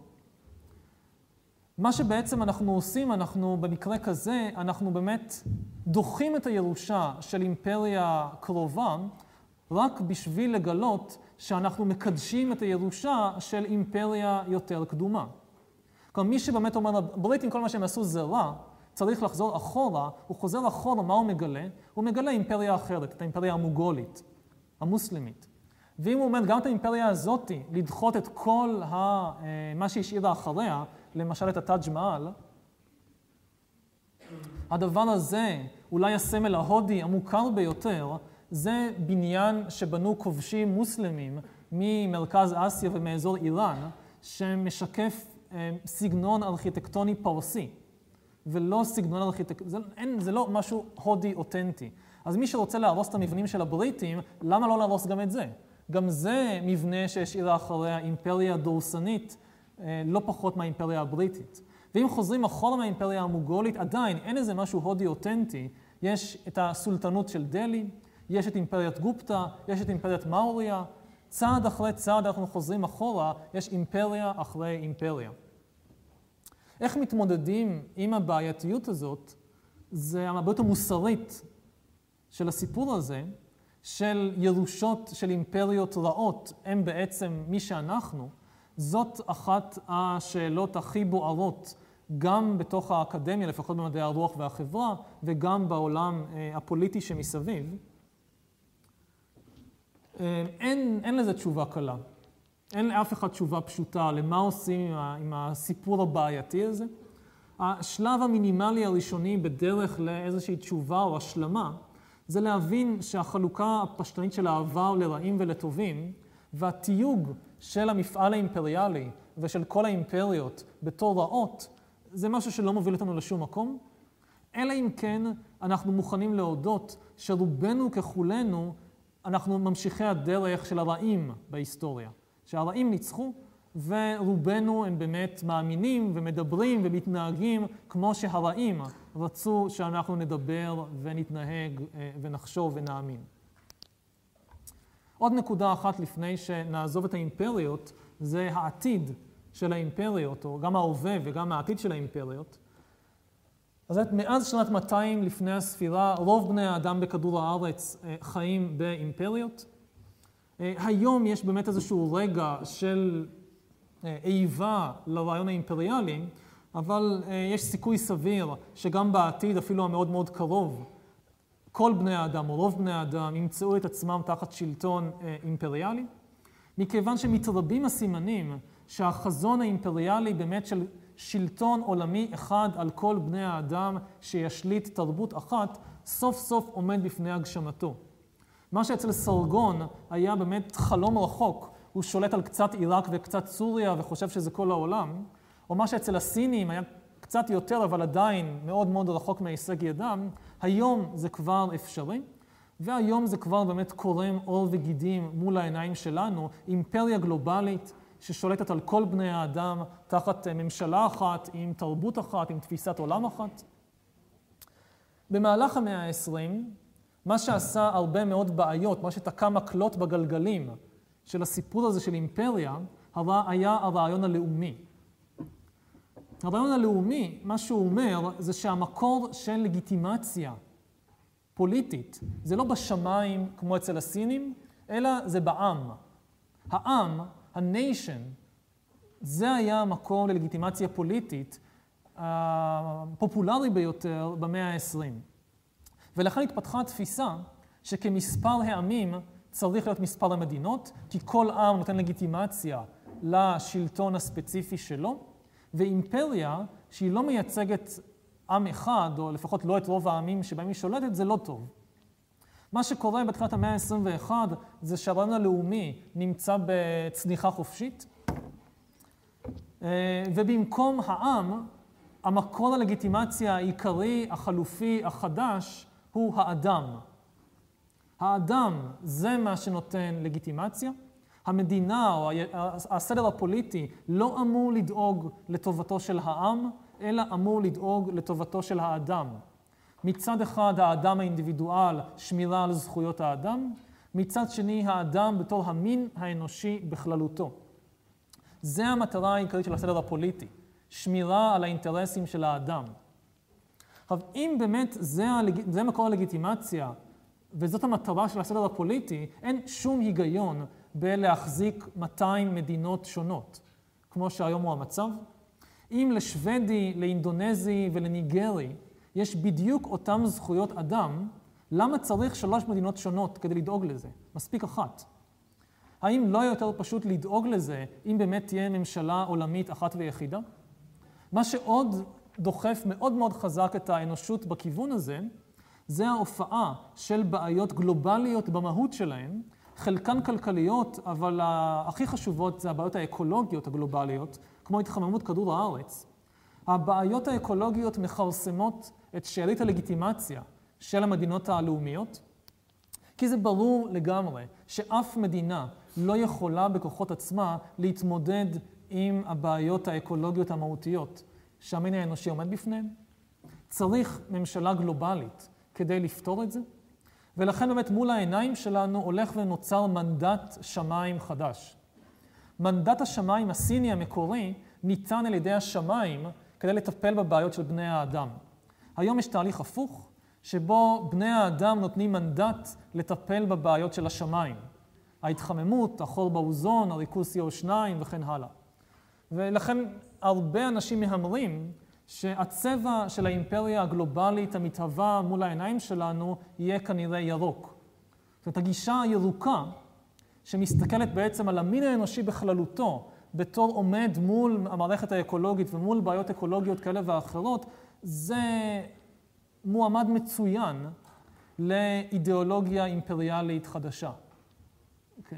מה שבעצם אנחנו עושים, אנחנו במקרה כזה, אנחנו באמת דוחים את הירושה של אימפריה קרובה, רק בשביל לגלות שאנחנו מקדשים את הירושה של אימפריה יותר קדומה. כלומר, מי שבאמת אומר, הבריטים כל מה שהם עשו זה רע, צריך לחזור אחורה, הוא חוזר אחורה, מה הוא מגלה? הוא מגלה אימפריה אחרת, את האימפריה המוגולית, המוסלמית. ואם הוא אומר, גם את האימפריה הזאת, לדחות את כל מה שהשאירה אחריה, למשל את הטאג' מהל, הדבר הזה, אולי הסמל ההודי המוכר ביותר, זה בניין שבנו כובשים מוסלמים ממרכז אסיה ומאזור איראן, שמשקף סגנון ארכיטקטוני פרסי, ולא סגנון ארכיטקטוני, זה לא משהו הודי אותנטי. אז מי שרוצה להרוס את המבנים של הבריטים, למה לא להרוס גם את זה? גם זה מבנה שהשאירה אחריה אימפריה דורסנית, לא פחות מהאימפריה הבריטית. ואם חוזרים אחורה מהאימפריה המוגולית, עדיין אין איזה משהו הודי אותנטי. יש את הסולטנות של דלי, יש את אימפריית גופטה, יש את אימפריית מאוריה. צעד אחרי צעד אנחנו חוזרים אחורה, יש אימפריה אחרי אימפריה. איך מתמודדים עם הבעייתיות הזאת? זה הבעיות המוסרית של הסיפור הזה, של ירושות של אימפריות רעות, הם בעצם מי שאנחנו. זאת אחת השאלות הכי בוערות, גם בתוך האקדמיה, לפחות במדעי הרוח והחברה, וגם בעולם הפוליטי שמסביב. אין לזה תשובה קלה. אין לאף אחד תשובה פשוטה למה עושים עם הסיפור הבעייתי הזה. השלב המינימלי הראשוני בדרך לאיזושהי תשובה או השלמה, זה להבין שהחלוקה הפשטנית של העבר לרעים ולטובים, והתיוג של המפעל האימפריאלי ושל כל האימפריות בתור רעות, זה משהו שלא מוביל אותנו לשום מקום. אלא אם כן אנחנו מוכנים להודות שרובנו ככולנו, אנחנו ממשיכי הדרך של הרעים בהיסטוריה. שהרעים ניצחו, ורובנו הם באמת מאמינים ומדברים ומתנהגים כמו שהרעים רצו שאנחנו נדבר ונתנהג ונחשוב ונאמין. עוד נקודה אחת לפני שנעזוב את האימפריות, זה העתיד של האימפריות, או גם ההווה וגם העתיד של האימפריות. אז מאז שנת 200 לפני הספירה, רוב בני האדם בכדור הארץ חיים באימפריות. היום יש באמת איזשהו רגע של איבה לרעיון האימפריאלי, אבל יש סיכוי סביר שגם בעתיד, אפילו המאוד מאוד קרוב, כל בני האדם או רוב בני האדם ימצאו את עצמם תחת שלטון אימפריאלי, מכיוון שמתרבים הסימנים שהחזון האימפריאלי באמת של שלטון עולמי אחד על כל בני האדם שישליט תרבות אחת, סוף סוף עומד בפני הגשמתו. מה שאצל סרגון היה באמת חלום רחוק, הוא שולט על קצת עיראק וקצת סוריה וחושב שזה כל העולם, או מה שאצל הסינים היה קצת יותר אבל עדיין מאוד מאוד רחוק מהישג ידם, היום זה כבר אפשרי, והיום זה כבר באמת קורם עור וגידים מול העיניים שלנו, אימפריה גלובלית ששולטת על כל בני האדם תחת ממשלה אחת, עם תרבות אחת, עם תפיסת עולם אחת. במהלך המאה ה-20, מה שעשה הרבה מאוד בעיות, מה שתקע מקלות בגלגלים של הסיפור הזה של אימפריה, היה הרעיון הלאומי. הרעיון הלאומי, מה שהוא אומר, זה שהמקור של לגיטימציה פוליטית, זה לא בשמיים כמו אצל הסינים, אלא זה בעם. העם, ה-nation, זה היה המקור ללגיטימציה פוליטית הפופולרי ביותר במאה ה-20. ולכן התפתחה תפיסה שכמספר העמים צריך להיות מספר המדינות, כי כל עם נותן לגיטימציה לשלטון הספציפי שלו, ואימפריה שהיא לא מייצגת עם אחד, או לפחות לא את רוב העמים שבהם היא שולטת, זה לא טוב. מה שקורה בתחילת המאה ה-21 זה שהרעיון הלאומי נמצא בצניחה חופשית, ובמקום העם, המקור הלגיטימציה העיקרי, החלופי, החדש, הוא האדם. האדם זה מה שנותן לגיטימציה. המדינה או הסדר הפוליטי לא אמור לדאוג לטובתו של העם, אלא אמור לדאוג לטובתו של האדם. מצד אחד האדם האינדיבידואל, שמירה על זכויות האדם, מצד שני האדם בתור המין האנושי בכללותו. זה המטרה העיקרית של הסדר הפוליטי, שמירה על האינטרסים של האדם. עכשיו, אם באמת זה מקור הלגיטימציה, וזאת המטרה של הסדר הפוליטי, אין שום היגיון בלהחזיק 200 מדינות שונות, כמו שהיום הוא המצב. אם לשוודי, לאינדונזי ולניגרי יש בדיוק אותם זכויות אדם, למה צריך 3 מדינות שונות כדי לדאוג לזה? מספיק אחת. האם לא יותר פשוט לדאוג לזה אם באמת תהיה ממשלה עולמית אחת ויחידה? מה שעוד דוחף מאוד מאוד חזק את האנושות בכיוון הזה, זה ההופעה של בעיות גלובליות במהות שלהן, חלקן כלכליות, אבל הכי חשובות זה הבעיות האקולוגיות הגלובליות, כמו התחממות כדור הארץ. הבעיות האקולוגיות מכרסמות את שארית הלגיטימציה של המדינות הלאומיות, כי זה ברור לגמרי שאף מדינה לא יכולה בכוחות עצמה להתמודד עם הבעיות האקולוגיות המהותיות שהמין האנושי עומד בפניהן. צריך ממשלה גלובלית כדי לפתור את זה, ולכן באמת מול העיניים שלנו הולך ונוצר מנדט שמיים חדש. מנדט השמיים הסיני המקורי ניתן על ידי השמיים כדי לטפל בבעיות של בני האדם. היום יש תהליך הפוך, שבו בני האדם נותנים מנדט לטפל בבעיות של השמיים. ההתחממות, החור באוזון, הריכוז CO2 וכן הלאה. ולכן הרבה אנשים מהמרים שהצבע של האימפריה הגלובלית המתהווה מול העיניים שלנו יהיה כנראה ירוק. זאת אומרת, הגישה הירוקה שמסתכלת בעצם על המין האנושי בכללותו, בתור עומד מול המערכת האקולוגית ומול בעיות אקולוגיות כאלה ואחרות, זה מועמד מצוין לאידיאולוגיה אימפריאלית חדשה. Okay.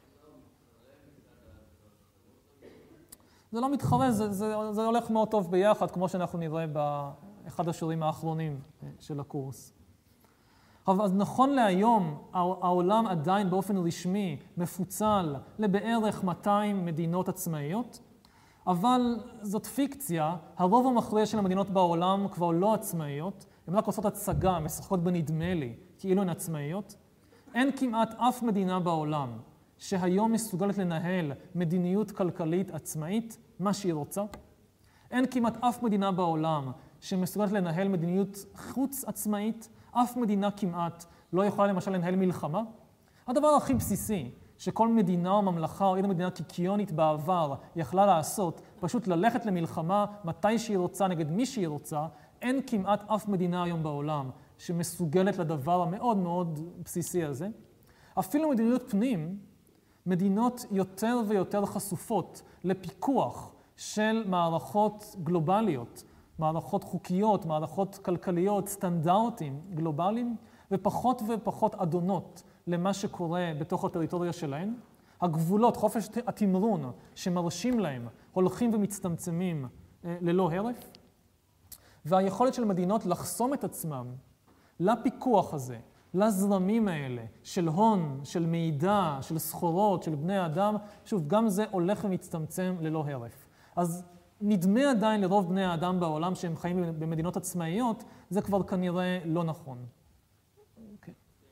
זה לא מתחרה, זה הולך מאוד טוב ביחד, כמו שאנחנו נראה באחד השיעורים האחרונים של הקורס. אז נכון להיום, העולם עדיין באופן רשמי מפוצל לבערך 200 מדינות עצמאיות, אבל זאת פיקציה, הרוב המכריע של המדינות בעולם כבר לא עצמאיות, הן רק עושות הצגה, משחקות בנדמה לי, כאילו הן עצמאיות. אין כמעט אף מדינה בעולם שהיום מסוגלת לנהל מדיניות כלכלית עצמאית, מה שהיא רוצה. אין כמעט אף מדינה בעולם שמסוגלת לנהל מדיניות חוץ עצמאית, אף מדינה כמעט לא יכולה למשל לנהל מלחמה. הדבר הכי בסיסי שכל מדינה או ממלכה או איזו מדינה קיקיונית בעבר יכלה לעשות, פשוט ללכת למלחמה מתי שהיא רוצה נגד מי שהיא רוצה, אין כמעט אף מדינה היום בעולם שמסוגלת לדבר המאוד מאוד בסיסי הזה. אפילו מדיניות פנים, מדינות יותר ויותר חשופות לפיקוח של מערכות גלובליות, מערכות חוקיות, מערכות כלכליות, סטנדרטים גלובליים, ופחות ופחות אדונות למה שקורה בתוך הטריטוריה שלהן. הגבולות, חופש התמרון שמרשים להם, הולכים ומצטמצמים ללא הרף. והיכולת של מדינות לחסום את עצמם לפיקוח הזה, לזרמים האלה של הון, של מידע, של סחורות, של בני אדם, שוב, גם זה הולך ומצטמצם ללא הרף. אז נדמה עדיין לרוב בני האדם בעולם שהם חיים במדינות עצמאיות, זה כבר כנראה לא נכון. Okay.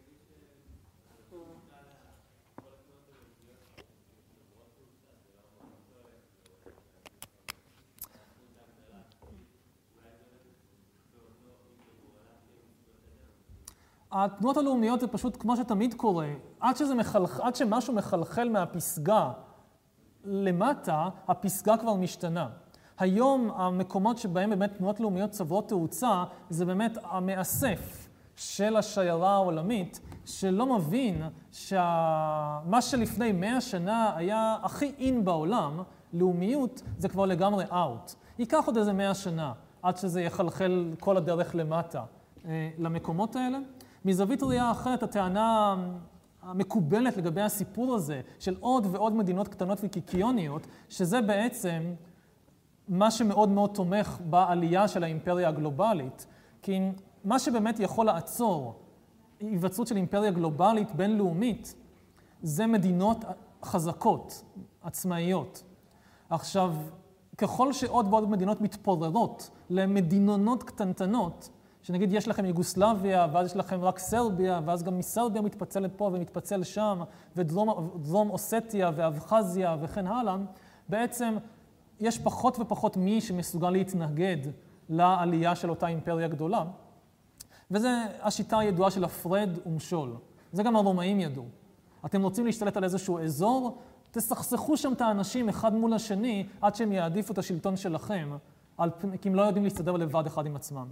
התנועות הלאומיות זה פשוט כמו שתמיד קורה, עד שמשהו מחלחל מהפסגה למטה, הפסגה כבר משתנה. היום המקומות שבהם באמת תנועות לאומיות צוברות תאוצה, זה באמת המאסף של השיירה העולמית, שלא מבין שמה שלפני 100 שנה היה הכי אין בעולם, לאומיות, זה כבר לגמרי אאוט. ייקח עוד איזה 100 שנה, עד שזה יחלחל כל הדרך למטה למקומות האלה. מזווית ראייה אחרת, הטענה המקובלת לגבי הסיפור הזה, של עוד ועוד מדינות קטנות וקיקיוניות, שזה בעצם מה שמאוד מאוד תומך בעלייה של האימפריה הגלובלית. כי מה שבאמת יכול לעצור היווצרות של אימפריה גלובלית בינלאומית, זה מדינות חזקות, עצמאיות. עכשיו, ככל שעוד ועוד מדינות מתפוררות למדינונות קטנטנות, שנגיד יש לכם יוגוסלביה, ואז יש לכם רק סרביה, ואז גם מסרביה מתפצלת פה ומתפצל שם, ודרום אוסטיה ואבחזיה וכן הלאה, בעצם יש פחות ופחות מי שמסוגל להתנגד לעלייה של אותה אימפריה גדולה. וזו השיטה הידועה של הפרד ומשול. זה גם הרומאים ידעו. אתם רוצים להשתלט על איזשהו אזור, תסכסכו שם את האנשים אחד מול השני, עד שהם יעדיפו את השלטון שלכם, כי הם לא יודעים להסתדר לבד אחד עם עצמם.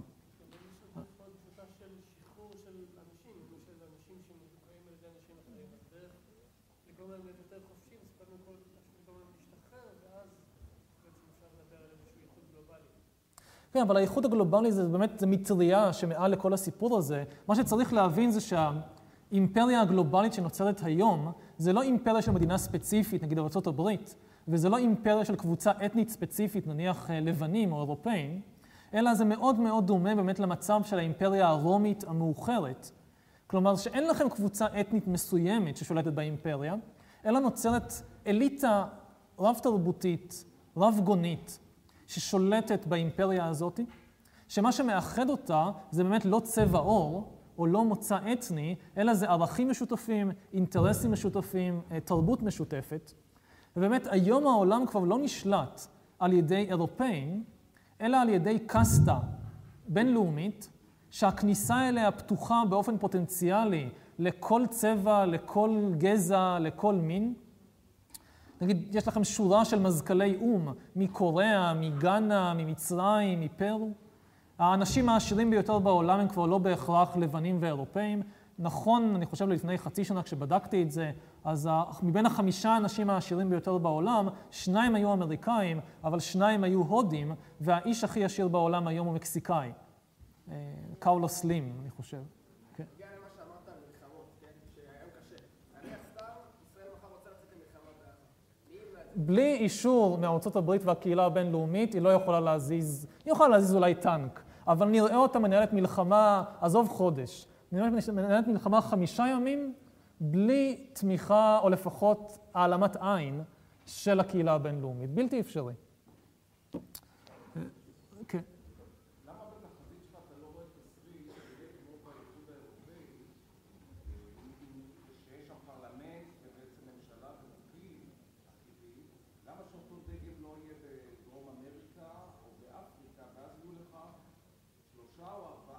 כן, אבל האיחוד הגלובלי זה באמת, זה מטריה שמעל לכל הסיפור הזה. מה שצריך להבין זה שהאימפריה הגלובלית שנוצרת היום, זה לא אימפריה של מדינה ספציפית, נגיד ארצות הברית, וזה לא אימפריה של קבוצה אתנית ספציפית, נניח לבנים או אירופאים, אלא זה מאוד מאוד דומה באמת למצב של האימפריה הרומית המאוחרת. כלומר, שאין לכם קבוצה אתנית מסוימת ששולטת באימפריה, אלא נוצרת אליטה רב-תרבותית, רב-גונית, ששולטת באימפריה הזאת, שמה שמאחד אותה זה באמת לא צבע עור או לא מוצא אתני, אלא זה ערכים משותפים, אינטרסים משותפים, תרבות משותפת. ובאמת היום העולם כבר לא נשלט על ידי אירופאים, אלא על ידי קסטה בינלאומית, שהכניסה אליה פתוחה באופן פוטנציאלי לכל צבע, לכל גזע, לכל מין. נגיד, יש לכם שורה של מזכ"לי מקוריאה, מגאנה, ממצרים, מפרו. האנשים העשירים ביותר בעולם הם כבר לא בהכרח לבנים ואירופאים. נכון, אני חושב לפני חצי שנה כשבדקתי את זה, אז מבין 5 האנשים העשירים ביותר בעולם, 2 היו אמריקאים, אבל 2 היו הודים, והאיש הכי עשיר בעולם היום הוא מקסיקאי. קאולוס סלים, אני חושב. הגיע למה שאמרת על מלחמות, כן? שהיום קשה. אני סתם, ישראל מחר רוצה לצאת למלחמה בעזה. בלי אישור מארצות הברית והקהילה הבינלאומית, היא לא יכולה להזיז, היא יכולה להזיז אולי טנק, אבל נראה אותה מנהלת מלחמה, עזוב חודש, מנהלת מלחמה 5 ימים, בלי תמיכה או לפחות העלמת עין של הקהילה הבינלאומית. בלתי אפשרי. כן. למה בתחזית שלך אתה לא רואה תסריט שיהיה כמו באיחוד האירופאי, שיש שם פרלמנט ובעצם ממשלה וחוקים עתידיים, למה שאותו דגל לא יהיה בדרום אמריקה או באפריקה, ואז יהיו לך 3 או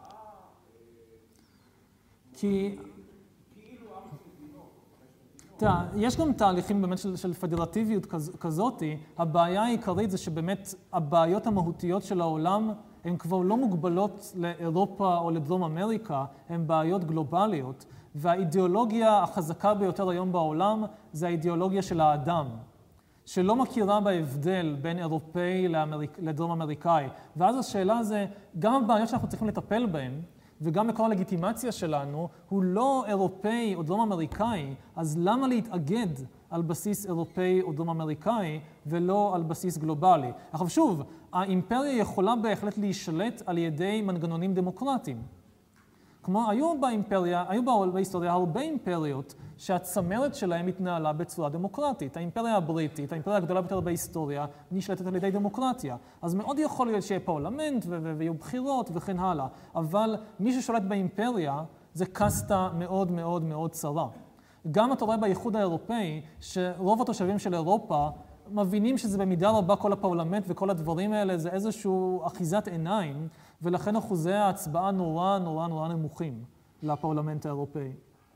4 כאילו 4 מדינות. תראה, יש גם תהליכים באמת של פדרטיביות כזאת. הבעיה העיקרית זה שבאמת הבעיות המהותיות של העולם הן כבר לא מוגבלות לאירופה או לדרום אמריקה, הן בעיות גלובליות, והאידיאולוגיה החזקה ביותר היום בעולם זה האידיאולוגיה של האדם, שלא מכירה בהבדל בין אירופאי לדרום אמריקאי. ואז השאלה זה, גם הבעיות שאנחנו צריכים לטפל בהן, וגם לכל הלגיטימציה שלנו, הוא לא אירופאי או דרום אמריקאי, אז למה להתאגד על בסיס אירופאי או דרום אמריקאי, ולא על בסיס גלובלי? עכשיו שוב, האימפריה יכולה בהחלט להישלט על ידי מנגנונים דמוקרטיים. כמו היו בהיסטוריה הרבה אימפריות שהצמרת שלהם התנהלה בצורה דמוקרטית. האימפריה הבריטית, האימפריה הגדולה ביותר בהיסטוריה, נשלטת על ידי דמוקרטיה. אז מאוד יכול להיות שיהיה פרלמנט ויהיו בחירות וכן הלאה. אבל מי ששולט באימפריה זה קסטה מאוד מאוד מאוד צרה. גם אתה רואה באיחוד האירופאי שרוב התושבים של אירופה מבינים שזה במידה רבה כל הפרלמנט וכל הדברים האלה זה איזשהו אחיזת עיניים, ולכן אחוזי ההצבעה נורא נורא נורא נמוכים לפרלמנט האירופאי.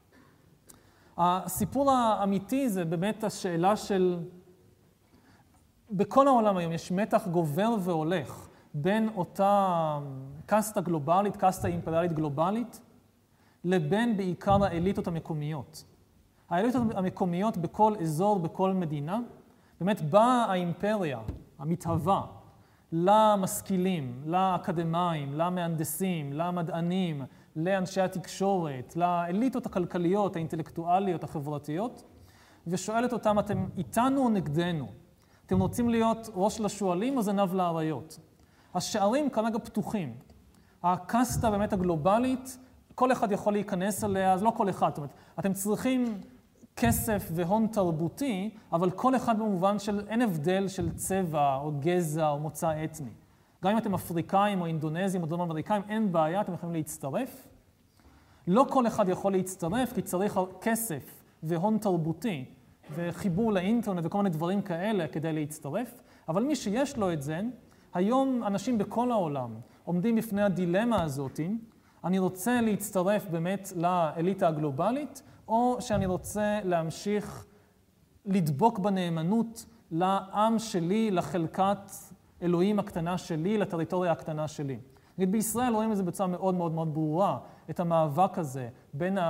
הסיפור האמיתי זה באמת השאלה של, בכל העולם היום יש מתח גובר והולך בין אותה קסטה גלובלית, קסטה אימפריאלית גלובלית, לבין בעיקר האליטות המקומיות. האליטות המקומיות בכל אזור, בכל מדינה, באמת באה האימפריה המתהווה למשכילים, לאקדמיים, למהנדסים, למדענים, לאנשי התקשורת, לאליטות הכלכליות, האינטלקטואליות, החברתיות, ושואלת אותם, אתם איתנו או נגדנו? אתם רוצים להיות ראש לשועלים או זנב לאריות? השערים כרגע פתוחים. הקסטה באמת הגלובלית, כל אחד יכול להיכנס אליה, אז לא כל אחד. זאת אומרת, אתם צריכים כסף והון תרבותי, אבל כל אחד במובן של אין הבדל של צבע או גזע או מוצא אתני. גם אם אתם אפריקאים או אינדונזים או דרום אמריקאים, אין בעיה, אתם יכולים להצטרף. לא כל אחד יכול להצטרף, כי צריך כסף והון תרבותי וחיבור לאינטרנט וכל מיני דברים כאלה כדי להצטרף. אבל מי שיש לו את זה, היום אנשים בכל העולם עומדים בפני הדילמה הזאת, אני רוצה להצטרף באמת לאליטה הגלובלית, או שאני רוצה להמשיך לדבוק בנאמנות לעם שלי, לחלקת אלוהים הקטנה שלי, לטריטוריה הקטנה שלי. נגיד, בישראל רואים את זה בצורה מאוד מאוד מאוד ברורה, את המאבק הזה בין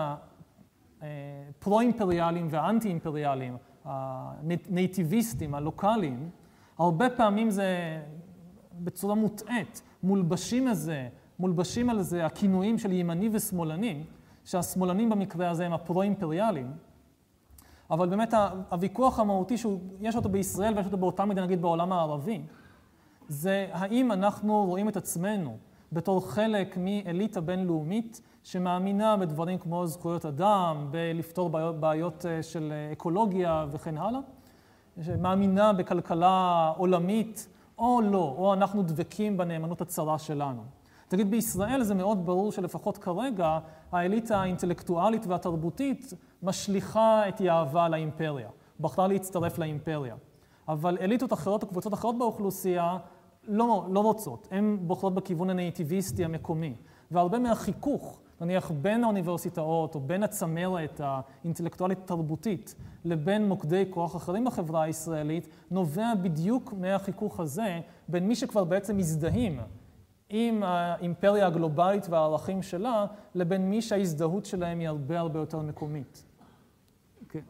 הפרו-אימפריאליים והאנטי-אימפריאליים, הנייטיביסטים, הלוקליים. הרבה פעמים זה בצורה מוטעית, מולבשים על זה הכינויים של ימני ושמאלני, שהשמאלנים במקרה הזה הם הפרו-אימפריאליים, אבל באמת הוויכוח המהותי שיש אותו בישראל ויש אותו באותה מידה נגיד בעולם הערבי, זה האם אנחנו רואים את עצמנו בתור חלק מאליטה בינלאומית שמאמינה בדברים כמו זכויות אדם, בלפתור בעיות של אקולוגיה וכן הלאה, שמאמינה בכלכלה עולמית או לא, או אנחנו דבקים בנאמנות הצרה שלנו. תגיד, בישראל זה מאוד ברור שלפחות כרגע האליטה האינטלקטואלית והתרבותית משליכה את יהבה על האימפריה, בחרה להצטרף לאימפריה. אבל אליטות אחרות או קבוצות אחרות באוכלוסייה לא רוצות, הן בוחרות בכיוון הנייטיביסטי המקומי. והרבה מהחיכוך, נניח בין האוניברסיטאות או בין הצמרת האינטלקטואלית התרבותית לבין מוקדי כוח אחרים בחברה הישראלית, נובע בדיוק מהחיכוך הזה בין מי שכבר בעצם מזדהים עם האימפריה הגלובלית והערכים שלה, לבין מי שההזדהות שלהם היא הרבה הרבה יותר מקומית. כן.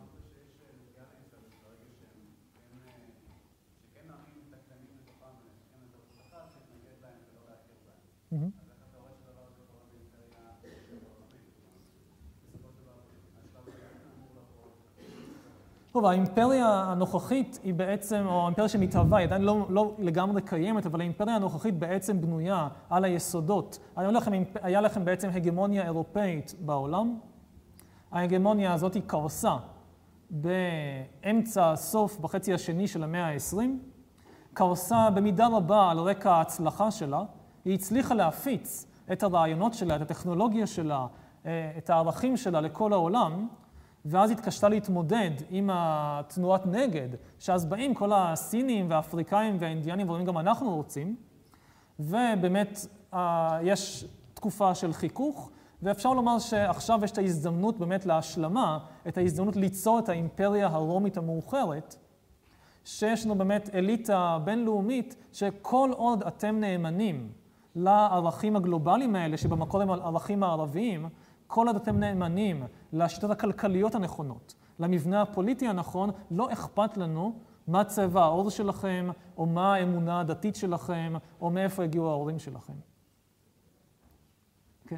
טוב, האימפריה הנוכחית היא בעצם, או האימפריה שמתהווה, היא עדיין לא לגמרי קיימת, אבל האימפריה הנוכחית בעצם בנויה על היסודות. היה לכם בעצם הגמוניה אירופאית בעולם. ההגמוניה הזאת היא קרסה באמצע, סוף, בחצי השני של המאה ה-20. קרסה במידה רבה על רקע ההצלחה שלה. היא הצליחה להפיץ את הרעיונות שלה, את הטכנולוגיה שלה, את הערכים שלה לכל העולם, ואז התקשתה להתמודד עם התנועת נגד, שאז באים כל הסינים והאפריקאים והאינדיאנים, ואומרים גם אנחנו רוצים, ובאמת יש תקופה של חיכוך, ואפשר לומר שעכשיו יש את ההזדמנות באמת להשלמה, את ההזדמנות ליצור את האימפריה הרומית המאוחרת, שיש לנו באמת אליטה בינלאומית, שכל עוד אתם נאמנים לערכים הגלובליים האלה, שבמקור הם ערכים הערביים, כל עוד אתם נאמנים לשיטות הכלכליות הנכונות, למבנה הפוליטי הנכון, לא אכפת לנו מה צבע העור שלכם, או מה האמונה הדתית שלכם, או מאיפה הגיעו ההורים שלכם. כן.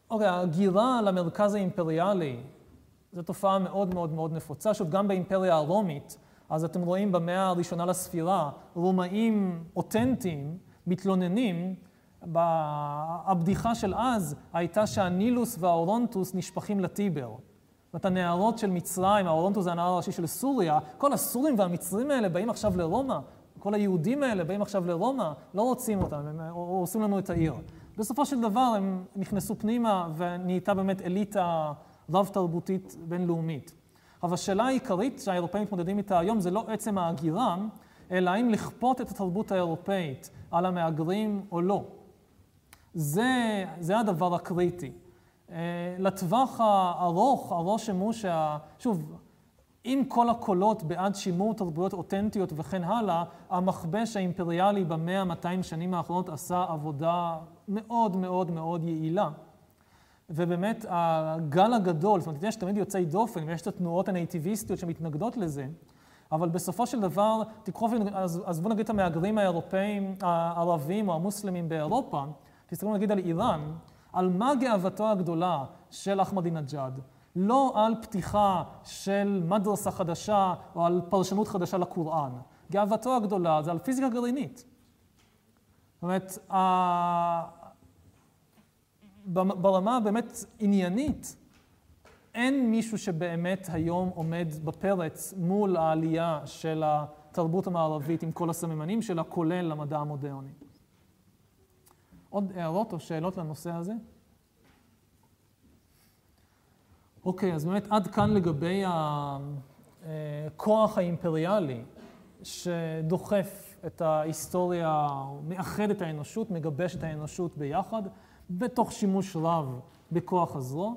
אוקיי, הגירה למרכז האימפריאלי, זו תופעה מאוד מאוד מאוד נפוצה. שוב, גם באימפריה הרומית, אז אתם רואים במאה הראשונה לספירה, רומאים אותנטיים, מתלוננים, הבדיחה של אז הייתה שהנילוס והאורונטוס נשפכים לטיבר. ואת הנהרות של מצרים, האורונטוס זה הנהר הראשי של סוריה, כל הסורים והמצרים האלה באים עכשיו לרומא, כל היהודים האלה באים עכשיו לרומא, לא רוצים אותם, הם עושים לנו את העיר. בסופו של דבר הם נכנסו פנימה ונהייתה באמת אליטה רב-תרבותית בינלאומית. אבל השאלה העיקרית שהאירופאים מתמודדים איתה היום זה לא עצם ההגירה, אלא האם לכפות את התרבות האירופאית על המהגרים או לא. זה הדבר הקריטי. לטווח הארוך, הרושם שוב, עם כל הקולות בעד שימור תרבויות אותנטיות וכן הלאה, המכבש האימפריאלי ב100-200 שנים האחרונות עשה עבודה מאוד מאוד מאוד יעילה. ובאמת הגל הגדול, זאת אומרת, יש תמיד יוצאי דופן, ויש את התנועות הנייטיביסטיות שמתנגדות לזה, אבל בסופו של דבר, אז בואו נגיד את המהגרים האירופאים, הערבים או המוסלמים באירופה, תסתכלו נגיד על איראן, על מה גאוותו הגדולה של אחמדינג'אד, לא על פתיחה של מדרסה חדשה או על פרשנות חדשה לקוראן. גאוותו הגדולה זה על פיזיקה גרעינית. זאת אומרת, ברמה באמת עניינית, אין מישהו שבאמת היום עומד בפרץ מול העלייה של התרבות המערבית עם כל הסממנים שלה, כולל למדע המודרני. עוד הערות או שאלות לנושא הזה? אוקיי, אז באמת עד כאן לגבי הכוח האימפריאלי שדוחף את ההיסטוריה, מאחד את האנושות, מגבש את האנושות ביחד, בתוך שימוש רב בכוח הזרוע.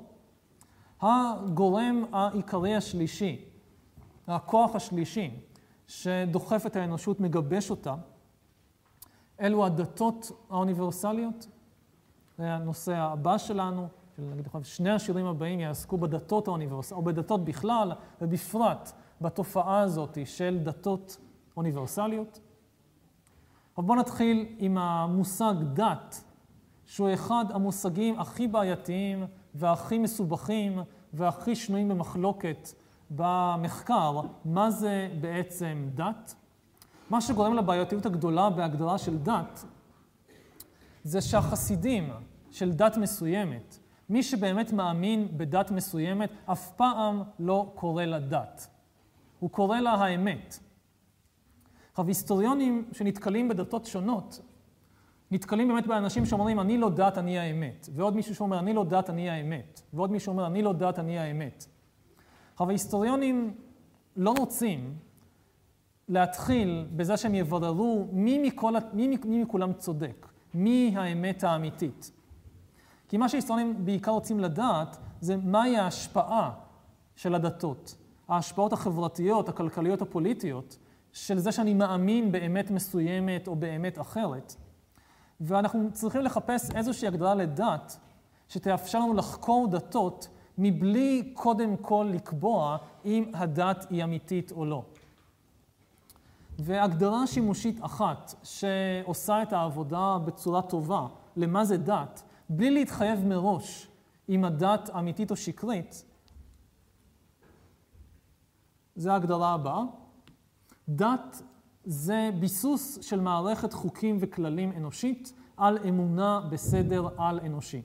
הגורם העיקרי השלישי, הכוח השלישי שדוחף את האנושות, מגבש אותה, אלו הדתות האוניברסליות. זה הנושא הבא שלנו, נגיד, שני השירים הבאים יעסקו בדתות האוניברסליות, או בדתות בכלל, ובפרט בתופעה הזאת של דתות אוניברסליות. אבל בואו נתחיל עם המושג דת, שהוא אחד המושגים הכי בעייתיים והכי מסובכים והכי שנויים במחלוקת במחקר. מה זה בעצם דת? מה שגורם לבעייתיות הגדולה בהגדרה של דת, זה שהחסידים של דת מסוימת, מי שבאמת מאמין בדת מסוימת, אף פעם לא קורא לה דת. הוא קורא לה האמת. עכשיו, היסטוריונים שנתקלים בדתות שונות, נתקלים באמת באנשים שאומרים, אני לא דת, אני האמת. ועוד מישהו שאומר, אני לא דת, אני האמת. ועוד מישהו שאומר, אני לא דת, אני האמת. עכשיו, ההיסטוריונים לא רוצים להתחיל בזה שהם יבררו מי מכולם צודק, מי האמת האמיתית. כי מה שההיסטוריונים בעיקר רוצים לדעת, זה מהי ההשפעה של הדתות. ההשפעות החברתיות, הכלכליות, הפוליטיות, של זה שאני מאמין באמת מסוימת או באמת אחרת. ואנחנו צריכים לחפש איזושהי הגדרה לדת שתאפשר לנו לחקור דתות מבלי קודם כל לקבוע אם הדת היא אמיתית או לא. והגדרה שימושית אחת שעושה את העבודה בצורה טובה למה זה דת, בלי להתחייב מראש אם הדת אמיתית או שקרית, זה ההגדרה הבאה. דת זה ביסוס של מערכת חוקים וכללים אנושית על אמונה בסדר על אנושי.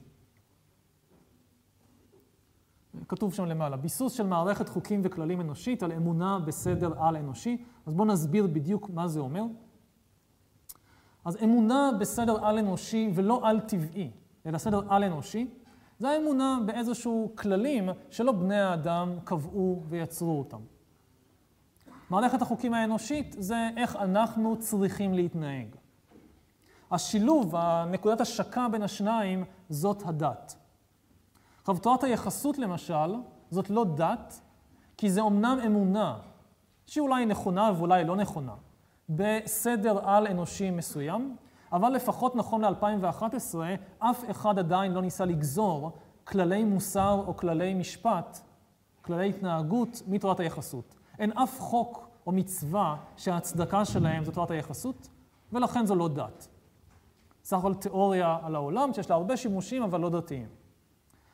כתוב שם למעלה, ביסוס של מערכת חוקים וכללים אנושית על אמונה בסדר על אנושי. אז בואו נסביר בדיוק מה זה אומר. אז אמונה בסדר על אנושי ולא על טבעי, אלא סדר על אנושי, זה האמונה באיזשהו כללים שלא בני האדם קבעו ויצרו אותם. מערכת החוקים האנושית זה איך אנחנו צריכים להתנהג. השילוב, נקודת השקה בין השניים, זאת הדת. עכשיו, תורת היחסות למשל, זאת לא דת, כי זה אומנם אמונה, שהיא אולי נכונה ואולי לא נכונה, בסדר על אנושי מסוים, אבל לפחות נכון ל-2011, אף אחד עדיין לא ניסה לגזור כללי מוסר או כללי משפט, כללי התנהגות מתורת היחסות. אין אף חוק או מצווה שההצדקה שלהם זו תורת היחסות, ולכן זו לא דת. סך הכל תיאוריה על העולם שיש לה הרבה שימושים, אבל לא דתיים.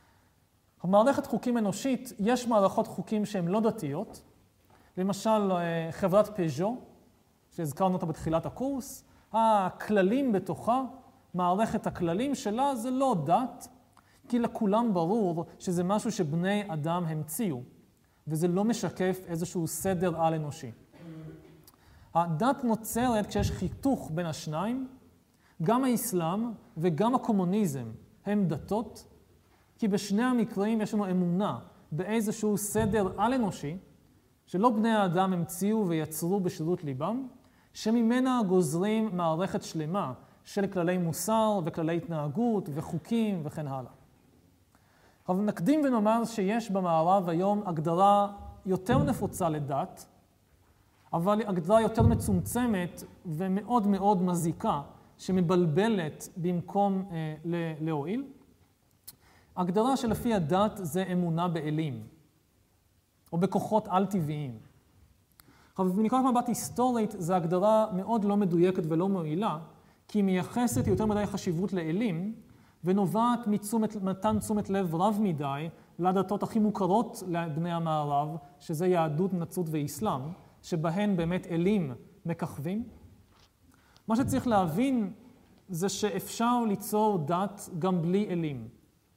במערכת חוקים אנושית יש מערכות חוקים שהן לא דתיות, למשל חברת פז'ו, שהזכרנו אותה בתחילת הקורס, הכללים בתוכה, מערכת הכללים שלה זה לא דת, כי לכולם ברור שזה משהו שבני אדם המציאו, וזה לא משקף איזשהו סדר על אנושי. הדת נוצרת כשיש חיתוך בין השניים, גם האסלאם וגם הקומוניזם הם דתות, כי בשני המקרים יש לנו אמונה באיזשהו סדר על אנושי, שלא בני האדם המציאו ויצרו בשירות ליבם, שממנה גוזרים מערכת שלמה של כללי מוסר וכללי התנהגות וחוקים וכן הלאה. אבל נקדים ונאמר שיש במערב היום הגדרה יותר נפוצה לדת, אבל הגדרה יותר מצומצמת ומאוד מאוד מזיקה, שמבלבלת במקום להועיל. הגדרה שלפי הדת זה אמונה באלים, או בכוחות על-טבעיים. אבל מנקודת מבט היסטורית, זו הגדרה מאוד לא מדויקת ולא מועילה, כי היא מייחסת יותר מדי חשיבות לאלים, ונובעת מתן תשומת לב רב מדי לדתות הכי מוכרות לבני המערב, שזה יהדות, נצרות ואסלאם, שבהן באמת אלים מככבים. מה שצריך להבין זה שאפשר ליצור דת גם בלי אלים.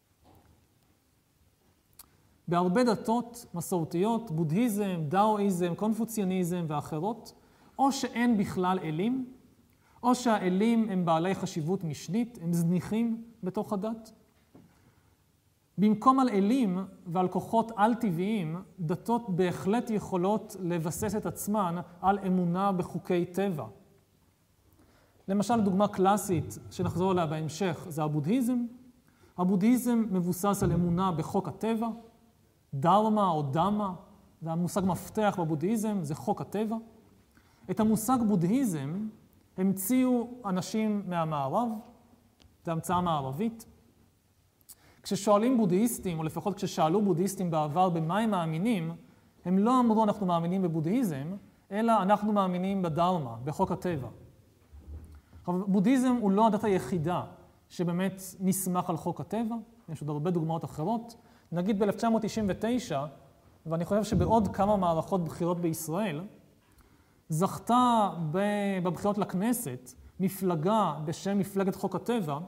בהרבה דתות מסורתיות, בודהיזם, דאואיזם, קונפוציאניזם ואחרות, או שאין בכלל אלים, או שהאלים הם בעלי חשיבות משנית, הם זניחים בתוך הדת. במקום על אלים ועל כוחות על-טבעיים, דתות בהחלט יכולות לבסס את עצמן על אמונה בחוקי טבע. למשל, דוגמה קלאסית שנחזור אליה בהמשך זה הבודהיזם. הבודהיזם מבוסס על אמונה בחוק הטבע, דרמה או דמה, זה המושג מפתח בבודהיזם, זה חוק הטבע. את המושג בודהיזם המציאו אנשים מהמערב, זה המצאה מערבית. כששואלים בודהיסטים, או לפחות כששאלו בודהיסטים בעבר במה הם מאמינים, הם לא אמרו אנחנו מאמינים בבודהיזם, אלא אנחנו מאמינים בדרמה, בחוק הטבע. בודהיזם הוא לא הדת היחידה שבאמת נסמך על חוק הטבע, יש עוד הרבה דוגמאות אחרות. נגיד ב-1999, ואני חושב שבעוד כמה מערכות בחירות בישראל, זכתה בבחירות לכנסת מפלגה בשם מפלגת חוק הטבע